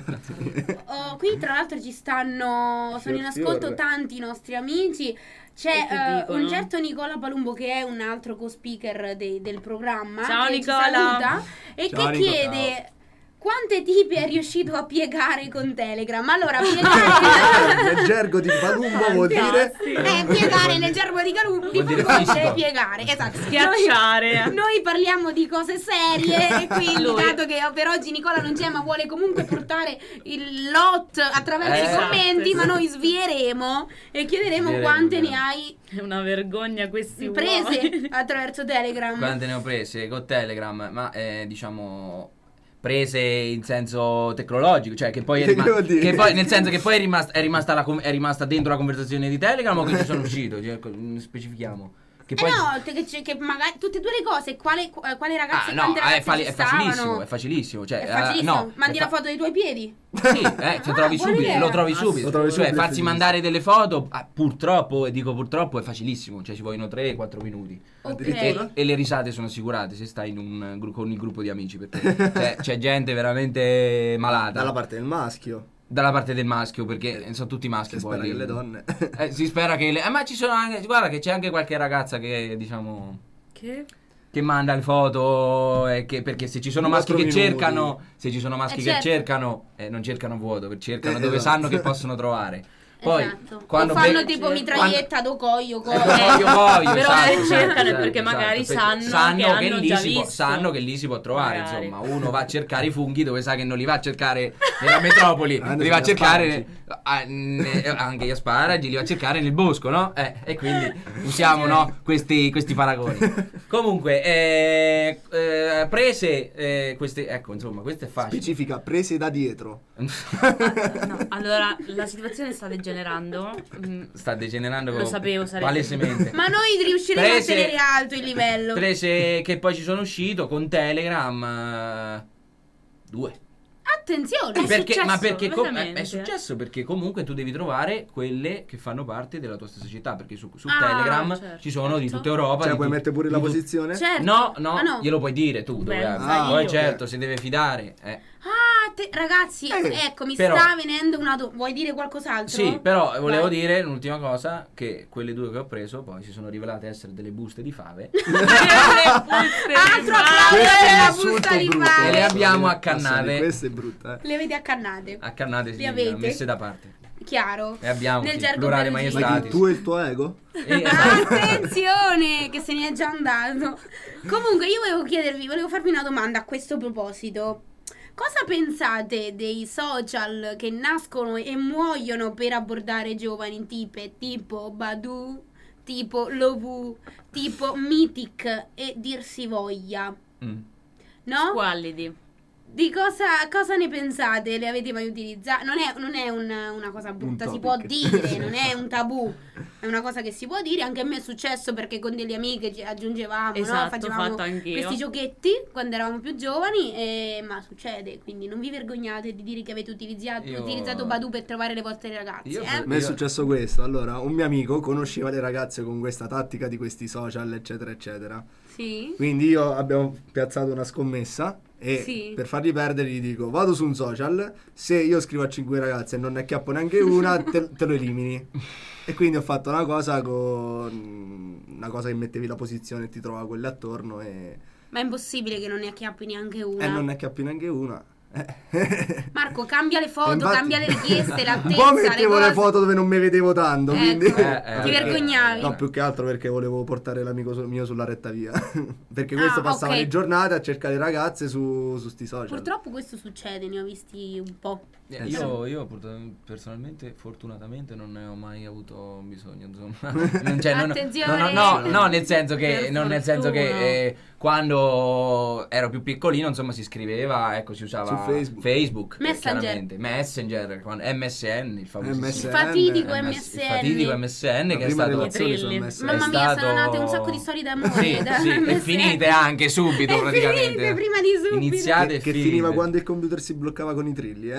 Qui tra l'altro ci sono in ascolto tanti nostri amici. E C'è che dicono? un certo Nicola Palumbo, che è un altro co-speaker del programma, Ciao, che Nicola. ci saluta e Ciao, che Nico. chiede quante tipi è riuscito a piegare con Telegram. Allora, piegare nel gergo di Palumbo vuol dire piegare nel gergo di Palumbo Vuol dire vuol dire fisico. piegare, esatto. Schiacciare. Noi parliamo di cose serie e quindi, Lui. dato che per oggi Nicola non c'è, ma vuole comunque portare il lot attraverso i Esatto, commenti, ma esatto. noi svieremo e chiederemo Svieremo, quante ne svieremo. hai È una vergogna questi prese uomini. attraverso Telegram. Quante ne ho prese con Telegram, ma diciamo prese in senso tecnologico, cioè che poi è Che devo dire? che poi, nel senso che poi è rimasta dentro la conversazione di Telegram o che ci sono uscito, cioè, specifichiamo. Che poi no, che magari tutte e due le cose. Quale ragazza e no, quante ragazze ci è facilissimo, stavano? è facilissimo, cioè È facilissimo. no, Mandi è la foto dei tuoi piedi. Sì, lo trovi buona subito, idea. lo trovi subito. Lo trovi Cioè, subito, farsi sì, mandare delle foto, purtroppo, e dico purtroppo, è facilissimo. Cioè, ci vogliono 3-4 minuti. Addirittura? Ok. E le risate sono assicurate se stai in con il gruppo di amici. Perché c'è gente veramente malata. dalla parte del maschio. Dalla parte del maschio, perché sono tutti maschi. Si poi spera lì. che le donne Si spera che ma ci sono anche. Guarda, che c'è anche qualche ragazza che, diciamo. Che manda le foto perché se ci sono maschi 4 che minuti. cercano, se ci sono maschi che certo. cercano, non cercano vuoto, cercano dove esatto. sanno che possono trovare. Poi Esatto. quando o fanno be- tipo quando- mitraglietta do coio Voglio, Però esatto, cercano esatto, perché magari esatto. sanno che hanno lì già si può, visto. sanno che lì si può trovare, Magari. insomma, uno va a cercare i funghi dove sa che non li va a cercare nella metropoli, Ah, li va a gli cercare anche gli asparagi, li va a cercare nel bosco, no? E quindi usiamo, no, questi paragoni. Comunque, prese queste, ecco, insomma, questo è facile. specifica, prese da dietro. No, allora la situazione sta degenerando. Sta degenerando Lo sapevo, sarebbe. palesemente. Ma noi riusciremo Prese- a tenere alto il livello. Prese che poi ci sono uscito con Telegram 2. Attenzione. successo, perché veramente? è successo perché comunque tu devi trovare quelle che fanno parte della tua stessa città, perché su Ah, Telegram certo, ci sono di certo. tutta Europa. Cioè di puoi tut- mettere pure di la tut- posizione? Certo. No, Ah, no. glielo puoi dire tu dove Beh, abiti. sai Poi io. certo, si deve fidare. Ragazzi, ecco, mi Però- sta venendo una vuoi dire qualcos'altro? Sì, però volevo Vai. dire l'ultima cosa, che quelle 2 che ho preso poi si sono rivelate essere delle buste di fave Altro applauso Questo è per un la insulto busta di brutto. E le fave. abbiamo Posso dire, accannate. Questa è brutta, Le avete accannate. Accannate, sì, Le avete? messe da parte. Chiaro. E abbiamo Nel sì, gergo plurale parigino. Ma maiestatis. chi, tu e il tuo ego? Attenzione, che se ne è già andato. Comunque, io volevo farvi una domanda a questo proposito. Cosa pensate dei social che nascono e muoiono per abbordare giovani tipo Badoo, tipo Lovoo, tipo Mythic e dir si voglia? Mm. no? Squallidi. Di cosa ne pensate? Le avete mai utilizzate? Non è una cosa brutta, si può topic. dire, non è un tabù, è una cosa che si può dire. Anche a me è successo perché con delle amiche ci aggiungevamo, no? Esatto, Facevamo fatto anch'io. questi giochetti quando eravamo più giovani, ma succede, quindi non vi vergognate di dire che avete utilizzato Badoo per trovare le vostre ragazze. A A me è successo questo. Allora, un mio amico conosceva le ragazze con questa tattica di questi social, eccetera, eccetera. Sì. Quindi abbiamo piazzato una scommessa e Sì. per farli perdere gli dico: vado su un social, se io scrivo a 5 ragazze e non ne acchiappo neanche una, te lo elimini. E quindi ho fatto una cosa che mettevi la posizione e ti trova quelle attorno Ma è impossibile che non ne acchiappi neanche una. e non ne acchiappi neanche una. Marco, cambia le foto, Infatti- cambia le richieste, Un l'attesa, po' mettevo le cose. foto dove non mi vedevo tanto, Ecco, quindi ti perché- vergognavi. no, più che altro perché volevo portare l'amico mio sulla retta via. Perché questo passava ok. le giornate a cercare ragazze su sti social. Purtroppo questo succede, ne ho visti un po'. Io personalmente, fortunatamente, non ne ho mai avuto bisogno, insomma. Attenzione. No, nel senso che, Per non nel senso fortuna. che quando ero più piccolino, insomma, si scriveva, ecco, si usava Su Facebook. Messenger. chiaramente, Messenger, MSN, il famosissimo. MSN. Fatidico il MSN. Il fatidico MSN La che è prima stato relazione su Trilli. MSN. Mamma è mia, sono stato- nate un sacco di storie d'amore Sì, da sì, e MSN. finite anche subito E praticamente. finite prima di subito. Iniziate e Che finite. finiva quando il computer si bloccava con i trilli,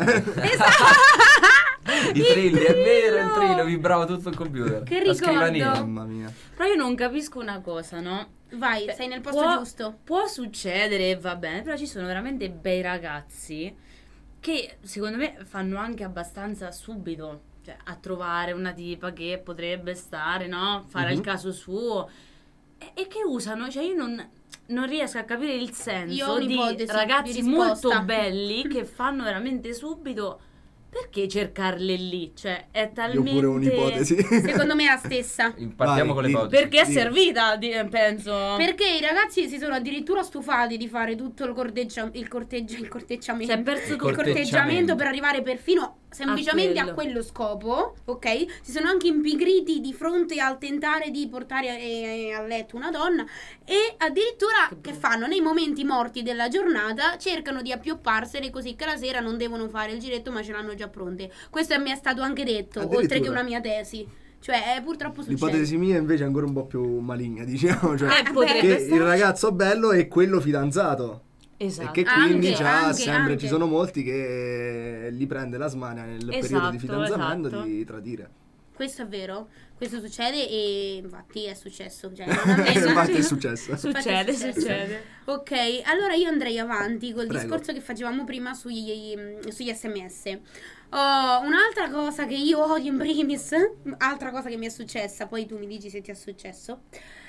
I trilli, è vero, il trillo! trillo vibrava tutto il computer. Che La ricordo. scrivania. Mamma mia. Però io non capisco una cosa, no? Vai, Beh, sei nel posto può- giusto. Può succedere, va bene, però ci sono veramente bei ragazzi che secondo me fanno anche abbastanza subito, cioè a trovare una tipa che potrebbe stare, no? Fare il caso suo e che usano, cioè io non riesco a capire il Io ho senso di un'ipotesi ragazzi di risposta. molto belli che fanno veramente subito. Perché cercarle lì? Cioè è Io talmente... pure ho un'ipotesi. Secondo me è la stessa. Partiamo Vai, con le di- cose. Perché è Sì. servita, penso. Perché i ragazzi si sono addirittura stufati di fare tutto il corteggiamento. Si è perso il tutto. corteggiamento per arrivare perfino semplicemente a quello scopo, ok? Si sono anche impigriti di fronte al tentare di portare a letto una donna e addirittura che fanno nei momenti morti della giornata cercano di appiopparsene così che la sera non devono fare il giretto ma ce l'hanno già pronte. Questo mi è stato anche detto, oltre Addirittura. che una mia tesi. Cioè, purtroppo succede. L'ipotesi mia invece è ancora un po' più maligna, diciamo. Cioè, Potrebbe che starci. il ragazzo bello è quello fidanzato. Esatto. E che quindi Anche, già anche, sempre anche. ci sono molti che gli prende la smania nel periodo di fidanzamento esatto. di tradire. Questo è vero, questo succede e infatti è successo. Cioè, non a me, Infatti è successo. Succede, Infatti è successo. succede. Ok, allora io andrei avanti col Prego. discorso che facevamo prima sugli SMS. Oh, un'altra cosa che io odio in primis, altra cosa che mi è successa, poi tu mi dici se ti è successo,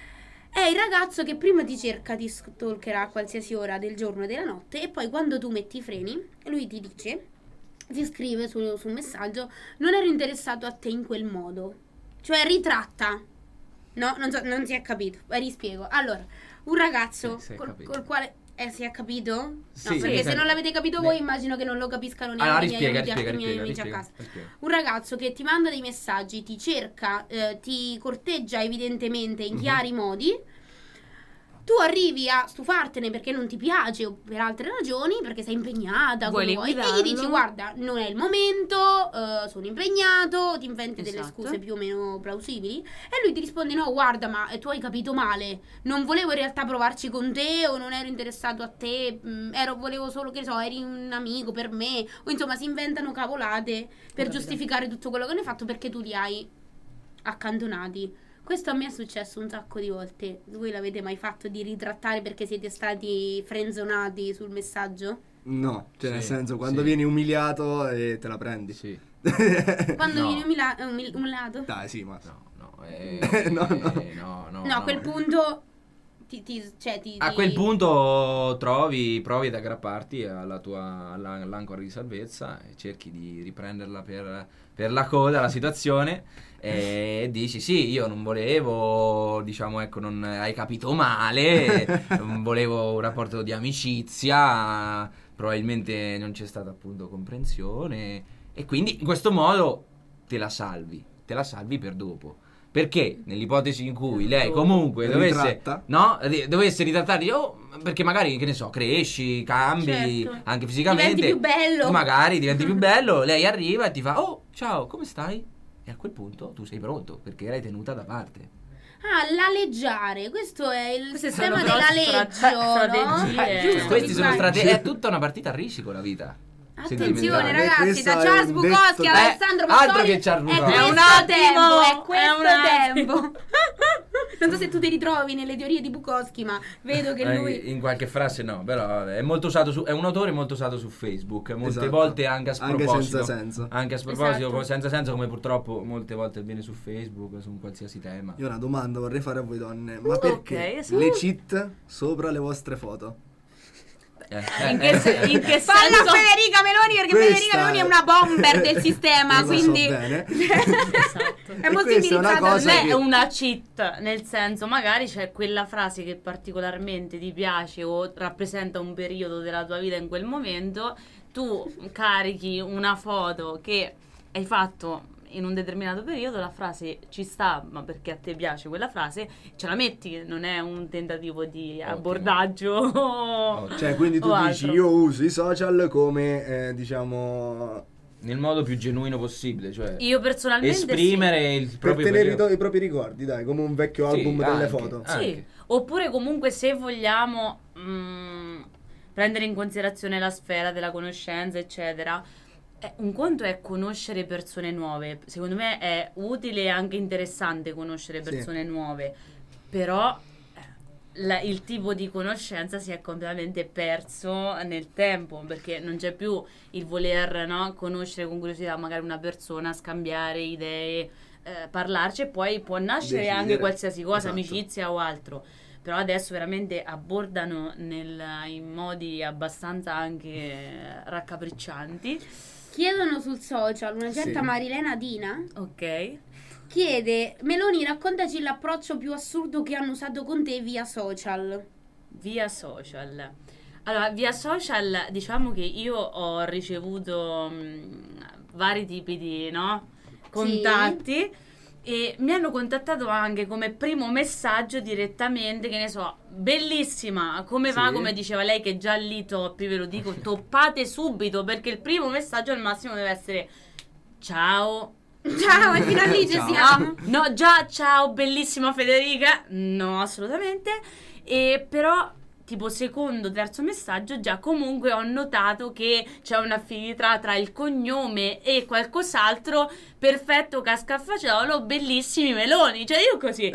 è il ragazzo che prima ti cerca, ti stalkerà a qualsiasi ora del giorno e della notte e poi quando tu metti i freni, lui ti dice, ti scrive sul messaggio, non ero interessato a te in quel modo. Cioè ritratta. No, non si è capito. Rispiego. Allora, un ragazzo Sì, si è col capito. quale... si è capito? No, Sì, perché se sì. non l'avete capito voi immagino che non lo capiscano neanche Allora, i miei amici, rispiega, i miei amici a casa. rispiega. Un ragazzo che ti manda dei messaggi, ti cerca, ti corteggia evidentemente in chiari modi. Tu arrivi a stufartene perché non ti piace o per altre ragioni, perché sei impegnata, Vuoi come vuoi, e gli liquidarlo. dici guarda, non è il momento, sono impegnato, ti inventi delle Esatto. scuse più o meno plausibili e lui ti risponde no guarda ma tu hai capito male, non volevo in realtà provarci con te o non ero interessato a te, volevo solo che ne so, eri un amico per me o insomma si inventano cavolate per giustificare tutto quello che hanno fatto perché tu li hai accantonati. Questo a me è successo un sacco di volte. Voi l'avete mai fatto di ritrattare perché siete stati frenzonati sul messaggio? No, cioè Sì, nel senso quando sì. vieni umiliato e te la prendi. Sì. Quando No. vieni umiliato? Dai, sì, ma No, No, a quel punto A quel punto provi ad aggrapparti all'ancora di salvezza e cerchi di riprenderla per la coda la situazione e dici sì, io non volevo, diciamo, ecco, non hai capito male, non volevo un rapporto di amicizia, probabilmente non c'è stata appunto comprensione e quindi in questo modo te la salvi per dopo. Perché nell'ipotesi in cui lei comunque Ritratta. dovesse ritrattarti, perché magari, che ne so, cresci, cambi Certo. anche fisicamente, Diventi più bello. magari diventi più bello, lei arriva e ti fa "Oh, ciao, come stai?" E a quel punto tu sei pronto perché l'hai tenuta da parte. Ah, l'aleggiare, questo è il Queste sistema sono però dell'aleggio, no? strategie. Giusto, Questi sono vai. strategie, è tutta una partita a risico la vita. Attenzione Sentimentale. ragazzi, Questo da è Charles un Bukowski detto- ad Alessandro altro Mazzoli che Charles è Bukowski. questo È un attimo, tempo, è è un questo attimo. tempo. Non so se tu ti ritrovi nelle teorie di Bukowski, ma vedo che lui... In qualche frase no, però è molto usato è un autore molto usato su Facebook, molte Esatto. volte anche a sproposito. Anche senza senso. Anche a sproposito, Esatto. senza senso, come purtroppo molte volte avviene su Facebook, su un qualsiasi tema. Io una domanda vorrei fare a voi donne. Ma perché esatto. le cheat sopra le vostre foto? In che Falla senso? Federica Meloni, perché Questa- Federica Meloni è una bomber del sistema, Lo so quindi bene. Esatto. è molto questa è una indirizzata. cosa Non è che- una cheat, nel senso, magari c'è quella frase che particolarmente ti piace o rappresenta un periodo della tua vita in quel momento, tu carichi una foto che hai fatto in un determinato periodo, la frase ci sta, ma perché a te piace quella frase, ce la metti, non è un tentativo di Ottimo. abbordaggio. Cioè, quindi tu o dici altro. io uso i social come, diciamo, Nel modo più genuino possibile, cioè Io personalmente esprimere il per proprio tenere periodo. i propri ricordi, dai, come un vecchio Sì, album delle anche. foto. sì. Anche. Oppure comunque se vogliamo prendere in considerazione la sfera della conoscenza, eccetera. Un conto è conoscere persone nuove. Secondo me è utile e anche interessante conoscere Sì. persone nuove. Però il tipo di conoscenza si è completamente perso nel tempo, perché non c'è più il voler, no, conoscere con curiosità magari una persona, scambiare idee, parlarci, e poi può nascere Decidere. anche qualsiasi cosa, Esatto. amicizia o altro. Però adesso veramente abbordano in modi abbastanza anche raccapriccianti. Chiedono sul social, una certa Sì. Marilena Dina Ok. chiede: Meloni, raccontaci l'approccio più assurdo che hanno usato con te via social. Via social. Allora, via social diciamo che io ho ricevuto vari tipi di, no, contatti. E mi hanno contattato anche come primo messaggio direttamente, che ne so, bellissima, come va, Sì. come diceva lei, che già lì toppi, ve lo dico, toppate subito, perché il primo messaggio al massimo deve essere ciao. Ciao, e fino a lì ci Ciao. siamo. No, già ciao, bellissima Federica. No, assolutamente. E però tipo secondo, terzo messaggio già comunque ho notato che c'è un'affinità tra il cognome e qualcos'altro. Perfetto, cascaffagiolo, bellissimi meloni. Cioè io così.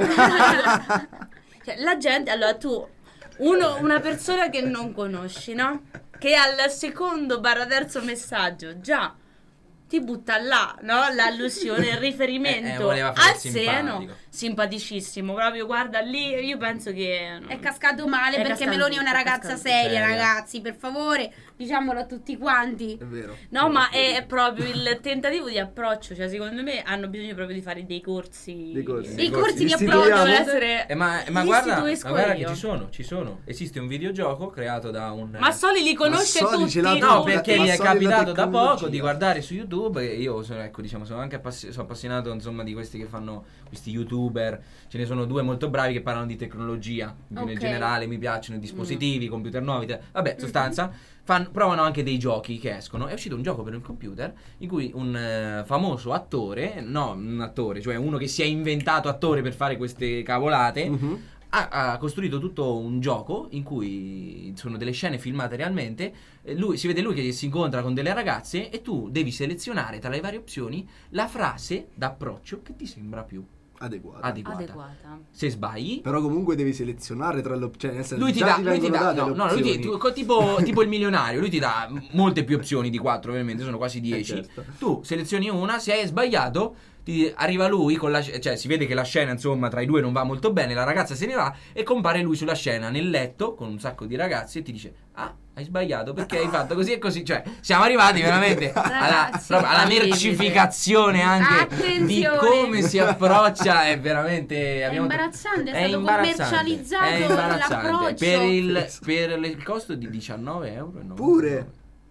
Cioè, la gente, allora tu, una persona che non conosci, no? Che al secondo / terzo messaggio già ti butta là, no? L'allusione, il riferimento voleva fare al il seno, simpatico. simpaticissimo, proprio guarda lì, io penso che È cascato male È perché cascato Meloni è una tutto, è ragazza cascato seria, seria. ragazzi, per favore, diciamolo a tutti quanti. È vero. No, ma è proprio il tentativo di approccio, cioè secondo me hanno bisogno proprio di fare dei corsi. Dei corsi. Dei corsi di Istituiamo. approccio. Deve essere Ma li guarda istituisco che io. ci sono. Esiste un videogioco creato da un Ma Soli li conosce Soli tutti. ce l'ha No, tutti. perché Ma mi è solo la capitato da tecnologia. poco di guardare su YouTube. E io sono, ecco, diciamo, sono anche sono appassionato, insomma, di questi che fanno questi YouTuber. Ce ne sono due molto bravi che parlano di tecnologia. In Ok. generale mi piacciono i dispositivi, computer nuovi. Vabbè, in sostanza, provano anche dei giochi che escono. È uscito un gioco per il computer in cui un famoso attore, no, un attore, cioè uno che si è inventato attore per fare queste cavolate. Mhm. Ha costruito tutto un gioco in cui sono delle scene filmate realmente. Si vede lui che si incontra con delle ragazze e tu devi selezionare tra le varie opzioni la frase d'approccio che ti sembra più Adeguato. Adeguata. Se sbagli, Però comunque devi selezionare tra le opzioni. Nel senso, lui ti già dà, vengono date le no, lui ti, opzioni. tipo il milionario, lui ti dà molte più opzioni di 4, ovviamente, sono quasi 10. certo. Tu selezioni una, se hai sbagliato, arriva lui con cioè si vede che la scena, insomma, tra i due non va molto bene, la ragazza se ne va e compare lui sulla scena nel letto con un sacco di ragazzi e ti dice: "Ah, hai sbagliato perché hai fatto così e così". Cioè, siamo arrivati veramente Ragazzi, proprio alla mercificazione anche di Attenzione. come si approccia. È veramente È imbarazzante, è stato imbarazzante. commercializzato È imbarazzante. l'approccio. Per il costo di 19 euro. Pure.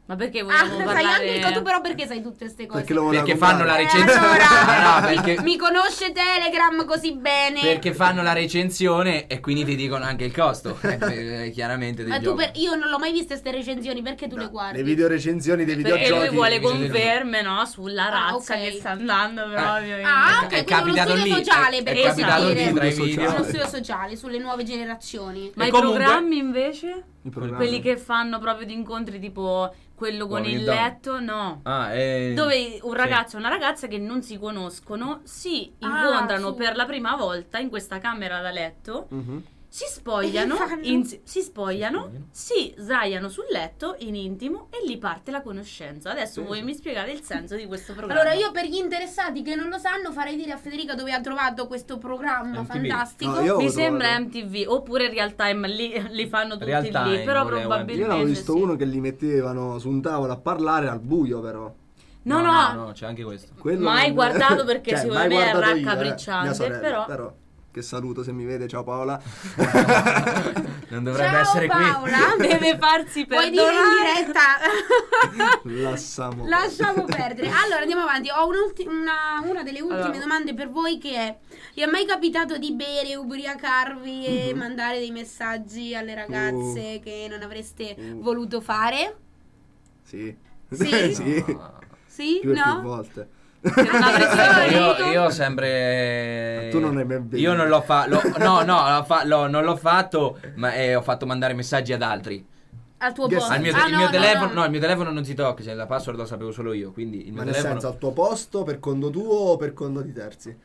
Ma perché vogliamo sai parlare? anche tu, però perché sai tutte queste cose? Perché lo voleva Perché comprare. fanno la recensione. Allora, No, perché- mi conosce Telegram così bene. Perché fanno la recensione e quindi ti dicono anche il costo. Chiaramente Ma del tu gioco. io non l'ho mai viste queste recensioni, perché tu le guardi? Le video recensioni dei Perché videogiochi. lui vuole bisogna- conferme, no? Sulla razza ok. che sta andando proprio. Ah, È ok, quindi capitato uno studio lì, sociale è per capitato capire. lì tra i Studio video. sociale. Uno studio sociale sulle nuove generazioni. Ma E i comunque- programmi invece? I programmi. Quelli che fanno proprio di incontri tipo quello con Con il il dom. letto, no. Dove un ragazzo e una ragazza che non si conoscono si incontrano su. per la prima volta in questa camera da letto, Mhm. si spogliano, E che fanno? si spogliano, si sdraiano sul letto in intimo e lì parte la conoscenza. Adesso voi mi spiegate il senso di questo programma. Allora, io per gli interessati che non lo sanno farei dire a Federica dove ha trovato questo programma MTV. fantastico. No, io- mi ho sembra trovato. MTV oppure Real Time, li fanno tutti Real Time, lì, però volevo- probabilmente Io ne avevo visto sì. uno che li mettevano su un tavolo a parlare al buio, però. No, c'è anche questo. Quello Mai non- guardato perché Cioè, secondo mai me è guardato io, raccapricciante, mia sorella, però- che saluto se mi vede, ciao Paola. Non dovrebbe Ciao essere Paola, deve farsi vuoi dire in perdonare. diretta? Lasciamo. Lasciamo perdere. Allora andiamo avanti. Ho una delle ultime Allora. domande per voi, che è: vi è mai capitato di bere, ubriacarvi e mandare dei messaggi alle ragazze che non avreste voluto fare? Sì. Sì? Sì. Sì? Più e più No? volte. Che non avresti voluto. Io ho sempre. Tu non hai mai bevuto. Io non l'ho fatto. Non l'ho fatto, ma ho fatto mandare messaggi ad altri. Al tuo Yes. posto? Al mio, Ah, il mio no, telefono, no. no, il mio telefono non si tocca, cioè la password lo sapevo solo io, quindi il mio Ma nel telefono. senso al tuo posto, per conto tuo o per conto di terzi?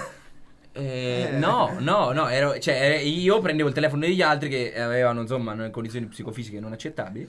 No, io prendevo il telefono degli altri che avevano insomma condizioni psicofisiche non accettabili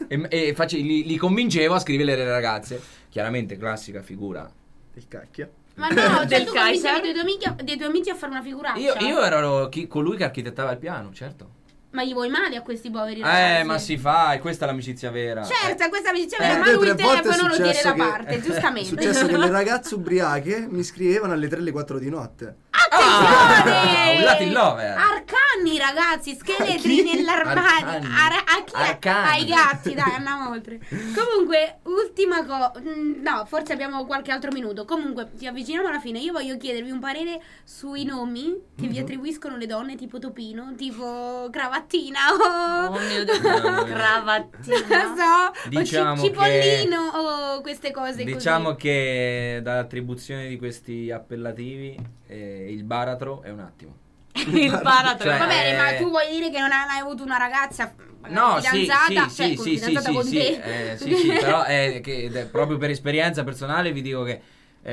li convincevo a scrivere le ragazze. Chiaramente classica figura. Il cacchio. Ma no, cioè Del tu Kaiser? convincevi dei tuoi amici a fare una figuraccia? Io ero colui che architettava il piano, certo. Ma gli vuoi male a questi poveri ragazzi? Ma si fa, e questa è l'amicizia vera. Certo, questa amicizia vera, ma Due, lui il tre volte è telefono lo tiene successo da che- parte, È giustamente. successo che le ragazze ubriache mi scrivevano alle 3 e alle 4 di notte. Attenzione! un Latin lover. Arcani, ragazzi, scheletri chi? nell'armadio. Arcani. A chi? Arcani. Ai gatti, dai, andiamo oltre. Comunque, ultima cosa. No, forse abbiamo qualche altro minuto. Comunque, ci avviciniamo alla fine. Io voglio chiedervi un parere sui nomi che vi attribuiscono le donne, tipo Topino, tipo Cravattina Oh o... mio Dio, cravattina. Non so, Diciamo o Cipollino o queste cose Diciamo così. che dall'attribuzione di questi appellativi il baratro è un attimo. Il baratro. Cioè, Va bene, ma tu vuoi dire che non hai mai avuto una ragazza No, fidanzata? sì, Cioè, sì, fidanzata sì, con sì, te? sì, però proprio per esperienza personale vi dico che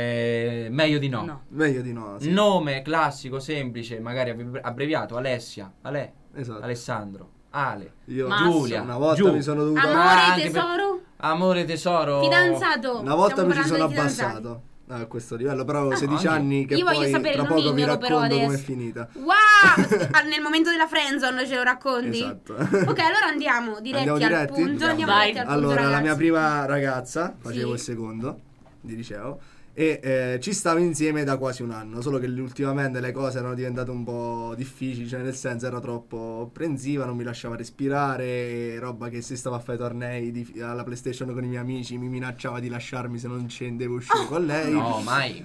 meglio di no. No. Meglio di no. Sì. Nome classico, semplice, magari abbreviato: Alessia, Ale, Esatto. Alessandro, Ale, Io Masso. Giulia. una volta Giù. mi sono dovuto Amore, anche tesoro? Amore, tesoro. Fidanzato? una volta Stiamo mi ci sono parlando di fidanzati. abbassato a questo livello, però avevo 16 anche. anni che Io voglio poi sapere tra il poco vi nomignolo, però, racconto com'è adesso. finita. Wow! Nel momento della friendzone ce lo racconti? Esatto. Ok, allora andiamo diretti Andiamo al diretti? punto. Andiamo Vai. diretti al punto, Allora, la ragazzi. mia prima ragazza, facevo Sì. il secondo di liceo e ci stavo insieme da quasi un anno, solo che ultimamente le cose erano diventate un po' difficili, cioè nel senso era troppo apprensiva, non mi lasciava respirare, e roba che se stavo a fare tornei alla PlayStation con i miei amici mi minacciava di lasciarmi se non scendevo e uscivo con lei. No, mai.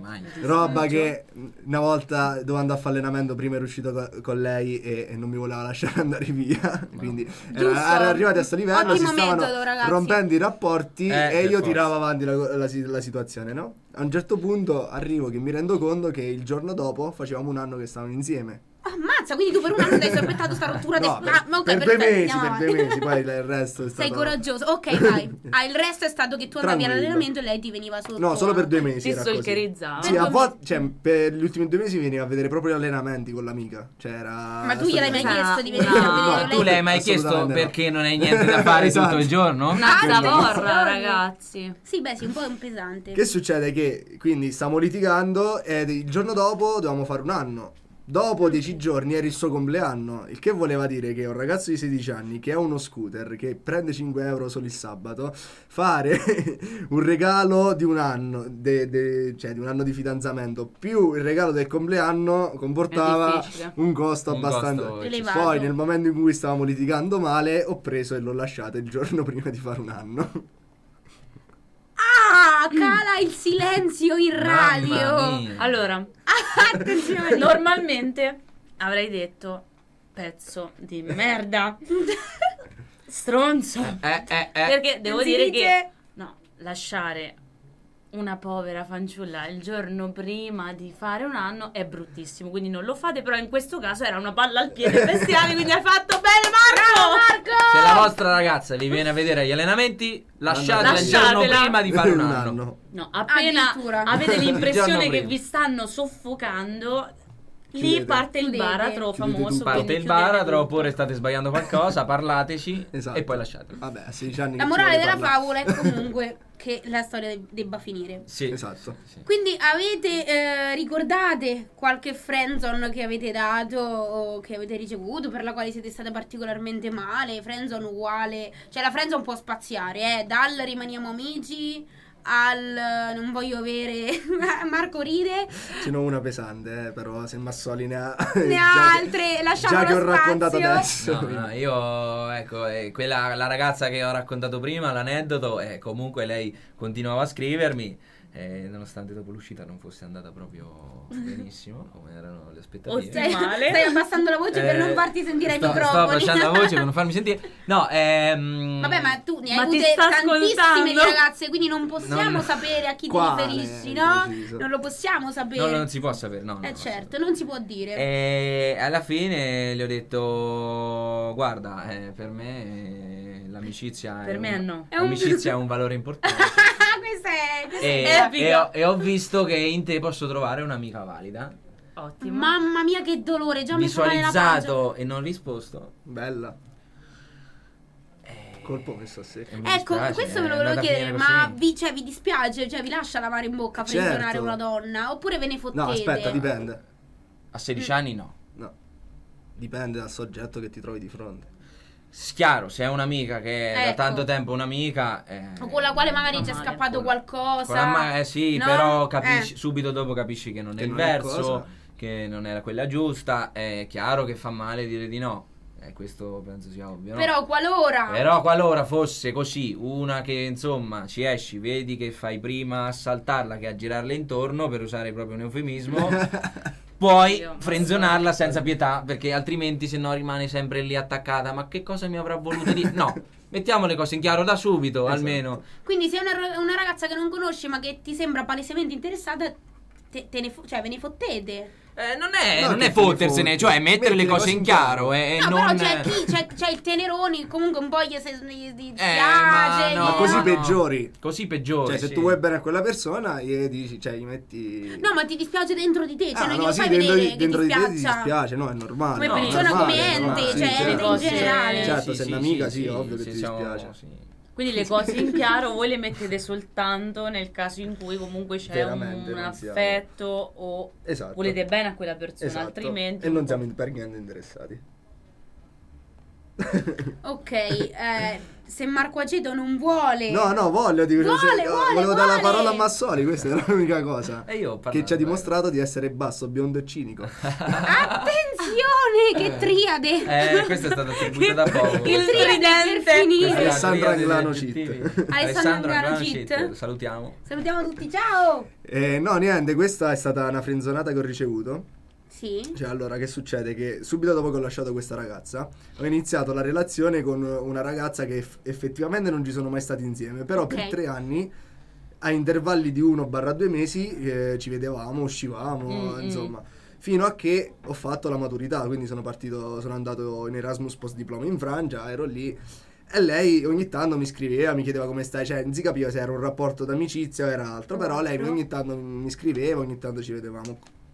Roba che una volta dovevo andare a fare allenamento, prima ero uscito con lei e non mi voleva lasciare andare via. Quindi Giusto. era arrivati a questo livello, Ottimo si stavano metodo, ragazzi. rompendo i rapporti e per io forza. tiravo avanti la situazione, no? A un certo punto arrivo che mi rendo conto che il giorno dopo facevamo un anno che stavamo insieme. Ammazza, quindi tu per un anno ti hai sospettato sta rottura No, del... per, ok, per perfetto, 2 mesi, andiamo per avanti. 2 mesi, poi il resto è stato... Sei coraggioso. Ok, vai. Il resto è stato che tu andavi Tranquillo. all'allenamento e lei ti veniva sotto. No, solo per 2 mesi Ti era così. stalkerizzava. Sì, a volte, cioè, per gli ultimi 2 mesi veniva a vedere proprio gli allenamenti con l'amica. Cioè, era... Ma tu gliel'hai mai Sarà chiesto di una- venire a no, vedere tu lei? Tu l'hai mai chiesto Assolutamente no. perché non hai niente da fare Esatto. tutto il giorno? Una Ah, zavorra, sì. ragazzi. Sì, beh, sì, un po' è un pesante. Che succede? Che quindi stiamo litigando e il giorno dopo dovevamo fare un anno. Dopo 10 giorni era il suo compleanno, il che voleva dire che un ragazzo di 16 anni che ha uno scooter, che prende 5 euro solo il sabato, fare un regalo di un anno, cioè di un anno di fidanzamento, più il regalo del compleanno comportava un costo abbastanza elevato. Poi nel momento in cui stavamo litigando male ho preso e l'ho lasciata il giorno prima di fare un anno. Cala il silenzio in radio. Mamma mia. Allora, Attenzione. normalmente avrei detto pezzo di merda. Stronzo. Perché devo Non si dire dice- che no, lasciare una povera fanciulla il giorno prima di fare un anno è bruttissimo, quindi non lo fate, però in questo caso era una palla al piede bestiale, quindi hai fatto bene Marco! Se la vostra ragazza vi viene a vedere agli allenamenti, lasciatela il giorno Lasciatela. prima di fare un anno. No, appena Addirittura. avete Il l'impressione giorno che prima. vi stanno soffocando, lì Chiudete. parte il Chiudete. baratro Chiudete famoso. tutto. Parte quindi il chiudete baratro, tutto. oppure state sbagliando qualcosa, parlateci Esatto. e poi lasciatelo. Vabbè, a 16 anni La che ci morale vuole della parlare. favola è comunque che la storia debba finire. Sì. Esatto. Sì. Quindi avete ricordate qualche friendzone che avete dato o che avete ricevuto per la quale siete state particolarmente male? Friendzone uguale, cioè la friendzone può spaziare, dal rimaniamo amici al non voglio avere Marco ride, Ce n'ho una pesante, però se Massoli ne ha ne già ha che- altre, lasciamo già che ho lo raccontato spazio. adesso. No, io ecco, la ragazza che ho raccontato prima, l'aneddoto, comunque lei continuava a scrivermi, nonostante dopo l'uscita non fosse andata proprio benissimo, come erano le aspettative. Stai, Male. stai abbassando la voce per non farti sentire ai sto microfoni. abbassando la voce per non farmi sentire. No, Vabbè, ma tu ne hai Ma ti avute sta tantissime di ascoltando? ragazze, quindi non possiamo Non- sapere a chi ti Quale, riferisci, no? preciso? Non lo possiamo sapere. no, non si può sapere, no. no, Certo, non si può dire. E alla fine le ho detto: guarda, per me l'amicizia Per me no. È un- l'amicizia è un valore importante. questa e, è epica. e ho visto che in te posso trovare un'amica valida. Ottimo. Mamma mia che dolore, già mi fa male la pancia. Visualizzato e non risposto. Bella. Colpo messo a sé. E mi Ecco, dispiace, questo è me lo volevo andata a chiedere, finire ma così. vi dispiace? Cioè vi lascia l'amaro in bocca a Certo. frenzonare una donna? Oppure ve ne fottete? No, aspetta, dipende. A 16 anni no. No. Dipende dal soggetto che ti trovi di fronte. Chiaro, se è un'amica che è da Ecco. tanto tempo un'amica, O con la quale magari c'è male. scappato qualcosa. sì, no? però capisci, subito dopo capisci che non è Che il non è verso, cosa. che non era quella giusta, è chiaro che fa male dire di no. Questo penso sia ovvio, no? Però qualora fosse così, una che insomma ci esci, vedi che fai prima a saltarla che a girarle intorno, per usare proprio un eufemismo, puoi Io- frenzonarla senza pietà, perché altrimenti se no rimane sempre lì attaccata. Ma che cosa mi avrà voluto dire? No, mettiamo le cose in chiaro da subito, Esatto. almeno. Quindi se è una ragazza che non conosci ma che ti sembra palesemente interessata, cioè ve ne fottete. Non No, è, non che è te ne fottersene, fotti. cioè mettere le Metti cose in chiaro e No, non... però c'è il teneroni, comunque un po' gli ma piace. no, Ma così no? peggiori. Così peggiori, Cioè, se sì. tu vuoi bene a quella persona, gli dici, cioè, gli metti. No, ma ti dispiace dentro di te, cioè Ah, non no, glielo sì, fai dentro vedere di, dentro che di ti te ti spiaccia. dispiace, no, è normale. Come no, è persona, normale, come è normale, ente, sì, cioè, certo. in generale. Certo, se è un'amica, sì, ovvio che ti siamo- dispiace. sì. Quindi le cose in chiaro voi le mettete soltanto nel caso in cui comunque c'è Veramente un non siamo- affetto o Esatto. volete bene a quella persona, Esatto. altrimenti E non siamo per niente interessati. Ok, se Marco Aceto non vuole. No, voglio dire, Vuole, volevo dare la vuole. parola a Massoli, questa era l'unica cosa. E io ho Che parlato, ci ha dimostrato di essere basso, biondo e cinico. Attenzione, che triade. Questa è stata attribuita da poco. Il tridente per Questa è finire. la Alessandro triade degli Anglano aggettivi. Alessandro Alessandro Anglano Anglano Cheat. Cheat, salutiamo. Salutiamo tutti, ciao. No, niente, questa è stata una frenzonata che ho ricevuto. Sì. Cioè, allora, che succede? Che subito dopo che ho lasciato questa ragazza, ho iniziato la relazione con una ragazza che effettivamente non ci sono mai stati insieme, però Ok. per 3 anni, a intervalli di 1-2 mesi, ci vedevamo, uscivamo, insomma, fino a che ho fatto la maturità, quindi sono andato in Erasmus post diploma in Francia, ero lì. E lei ogni tanto mi scriveva, mi chiedeva come stai, cioè non si capiva se era un rapporto d'amicizia o era altro, però lei ogni tanto mi scriveva, ogni tanto ci vedevamo.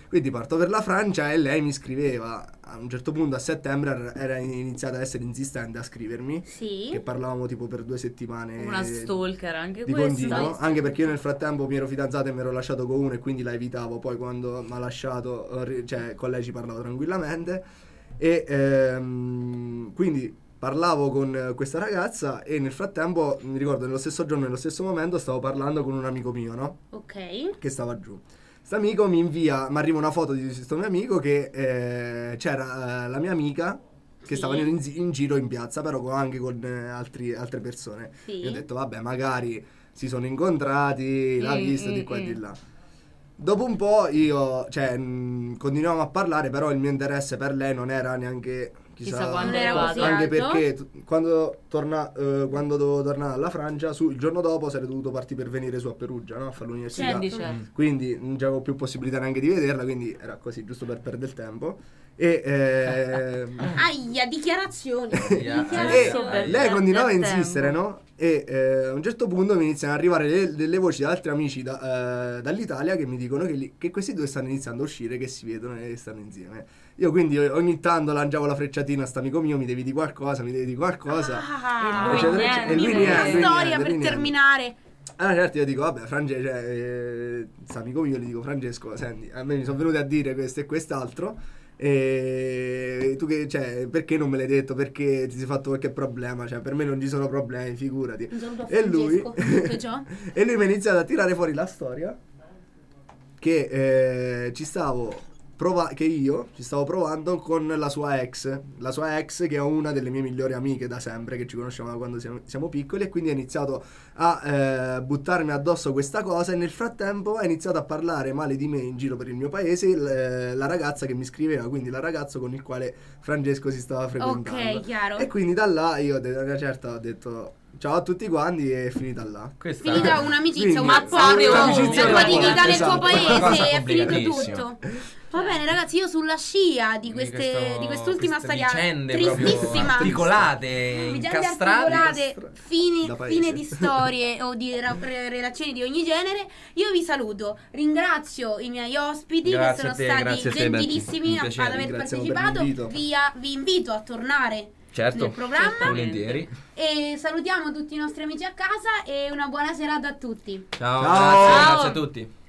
Quindi parto per la Francia e lei mi scriveva. A un certo punto a settembre era iniziata ad essere insistente a scrivermi. Sì. Che parlavamo tipo per 2 settimane. Una stalker anche Di questa. continuo, anche perché io nel frattempo mi ero fidanzato e mi ero lasciato con uno e quindi la evitavo. Poi quando mi ha lasciato, cioè con lei ci parlavo tranquillamente. E quindi parlavo con questa ragazza e nel frattempo, mi ricordo, nello stesso giorno, nello stesso momento stavo parlando con un amico mio, no? Ok. Che stava giù. Quest'amico mi arriva una foto di questo mio amico che c'era la mia amica che stava in giro in piazza, però anche con altre persone. Sì. Io ho detto, vabbè, magari si sono incontrati, l'ha visto di qua e di là. Dopo un po' continuavamo a parlare, però il mio interesse per lei non era neanche Chissà quando era era così anche alto. perché quando dovevo tornare alla Francia, il giorno dopo sarei dovuto partire per venire su a Perugia, no? A fare l'università. Certo. Quindi non avevo più possibilità neanche di vederla, quindi era così, giusto per perdere il tempo. E Aia, dichiarazioni. e lei continuava a Del insistere, tempo. no? E a un certo punto mi iniziano ad arrivare delle voci da altri amici dall'Italia che mi dicono che questi due stanno iniziando a uscire, che si vedono e stanno insieme. Io quindi ogni tanto lanciavo la frecciatina a sta amico mio, mi devi di qualcosa. Ah, E lui niente. e lui una niente, storia lui per niente. terminare. Allora certo io dico, vabbè, sta amico mio, gli dico, Francesco, senti, a me mi sono venuti a dire questo e quest'altro, e tu perché non me l'hai detto? Perché ti sei fatto qualche problema? Cioè, per me non ci sono problemi, figurati. Un saluto a E lui Francesco, tutto ciò. e lui mi ha iniziato a tirare fuori la storia che ci stavo provando con la sua ex che è una delle mie migliori amiche da sempre, che ci conosciamo da quando siamo piccoli, e quindi ha iniziato a buttarmi addosso questa cosa, e nel frattempo ha iniziato a parlare male di me in giro per il mio paese la ragazza che mi scriveva, quindi il ragazzo con il quale Francesco si stava frequentando. Ok, chiaro. E quindi da là io a una certa ho detto ciao a tutti quanti e è finita là. Questa Finita un'amicizia, un Quindi, rapporto, un'amicizia la tua proprio, dignità nel tuo esatto. paese, Cosa è finito complicatissima. tutto. Va bene ragazzi, io sulla scia di quest'ultima queste storia vicende proprio tristissima, articolate, vicende incastrate. articolate, Da paese. fine di storie o di relazioni di ogni genere. Io vi saluto, ringrazio i miei ospiti Grazie che sono a te, stati grazie a te, gentilissimi Betty. Un ad piacere, aver ringraziamo per partecipato. l'invito. Vi invito a tornare Certo, nel programma volentieri. e salutiamo tutti i nostri amici a casa e una buona serata a tutti. Ciao, Ciao. grazie a tutti.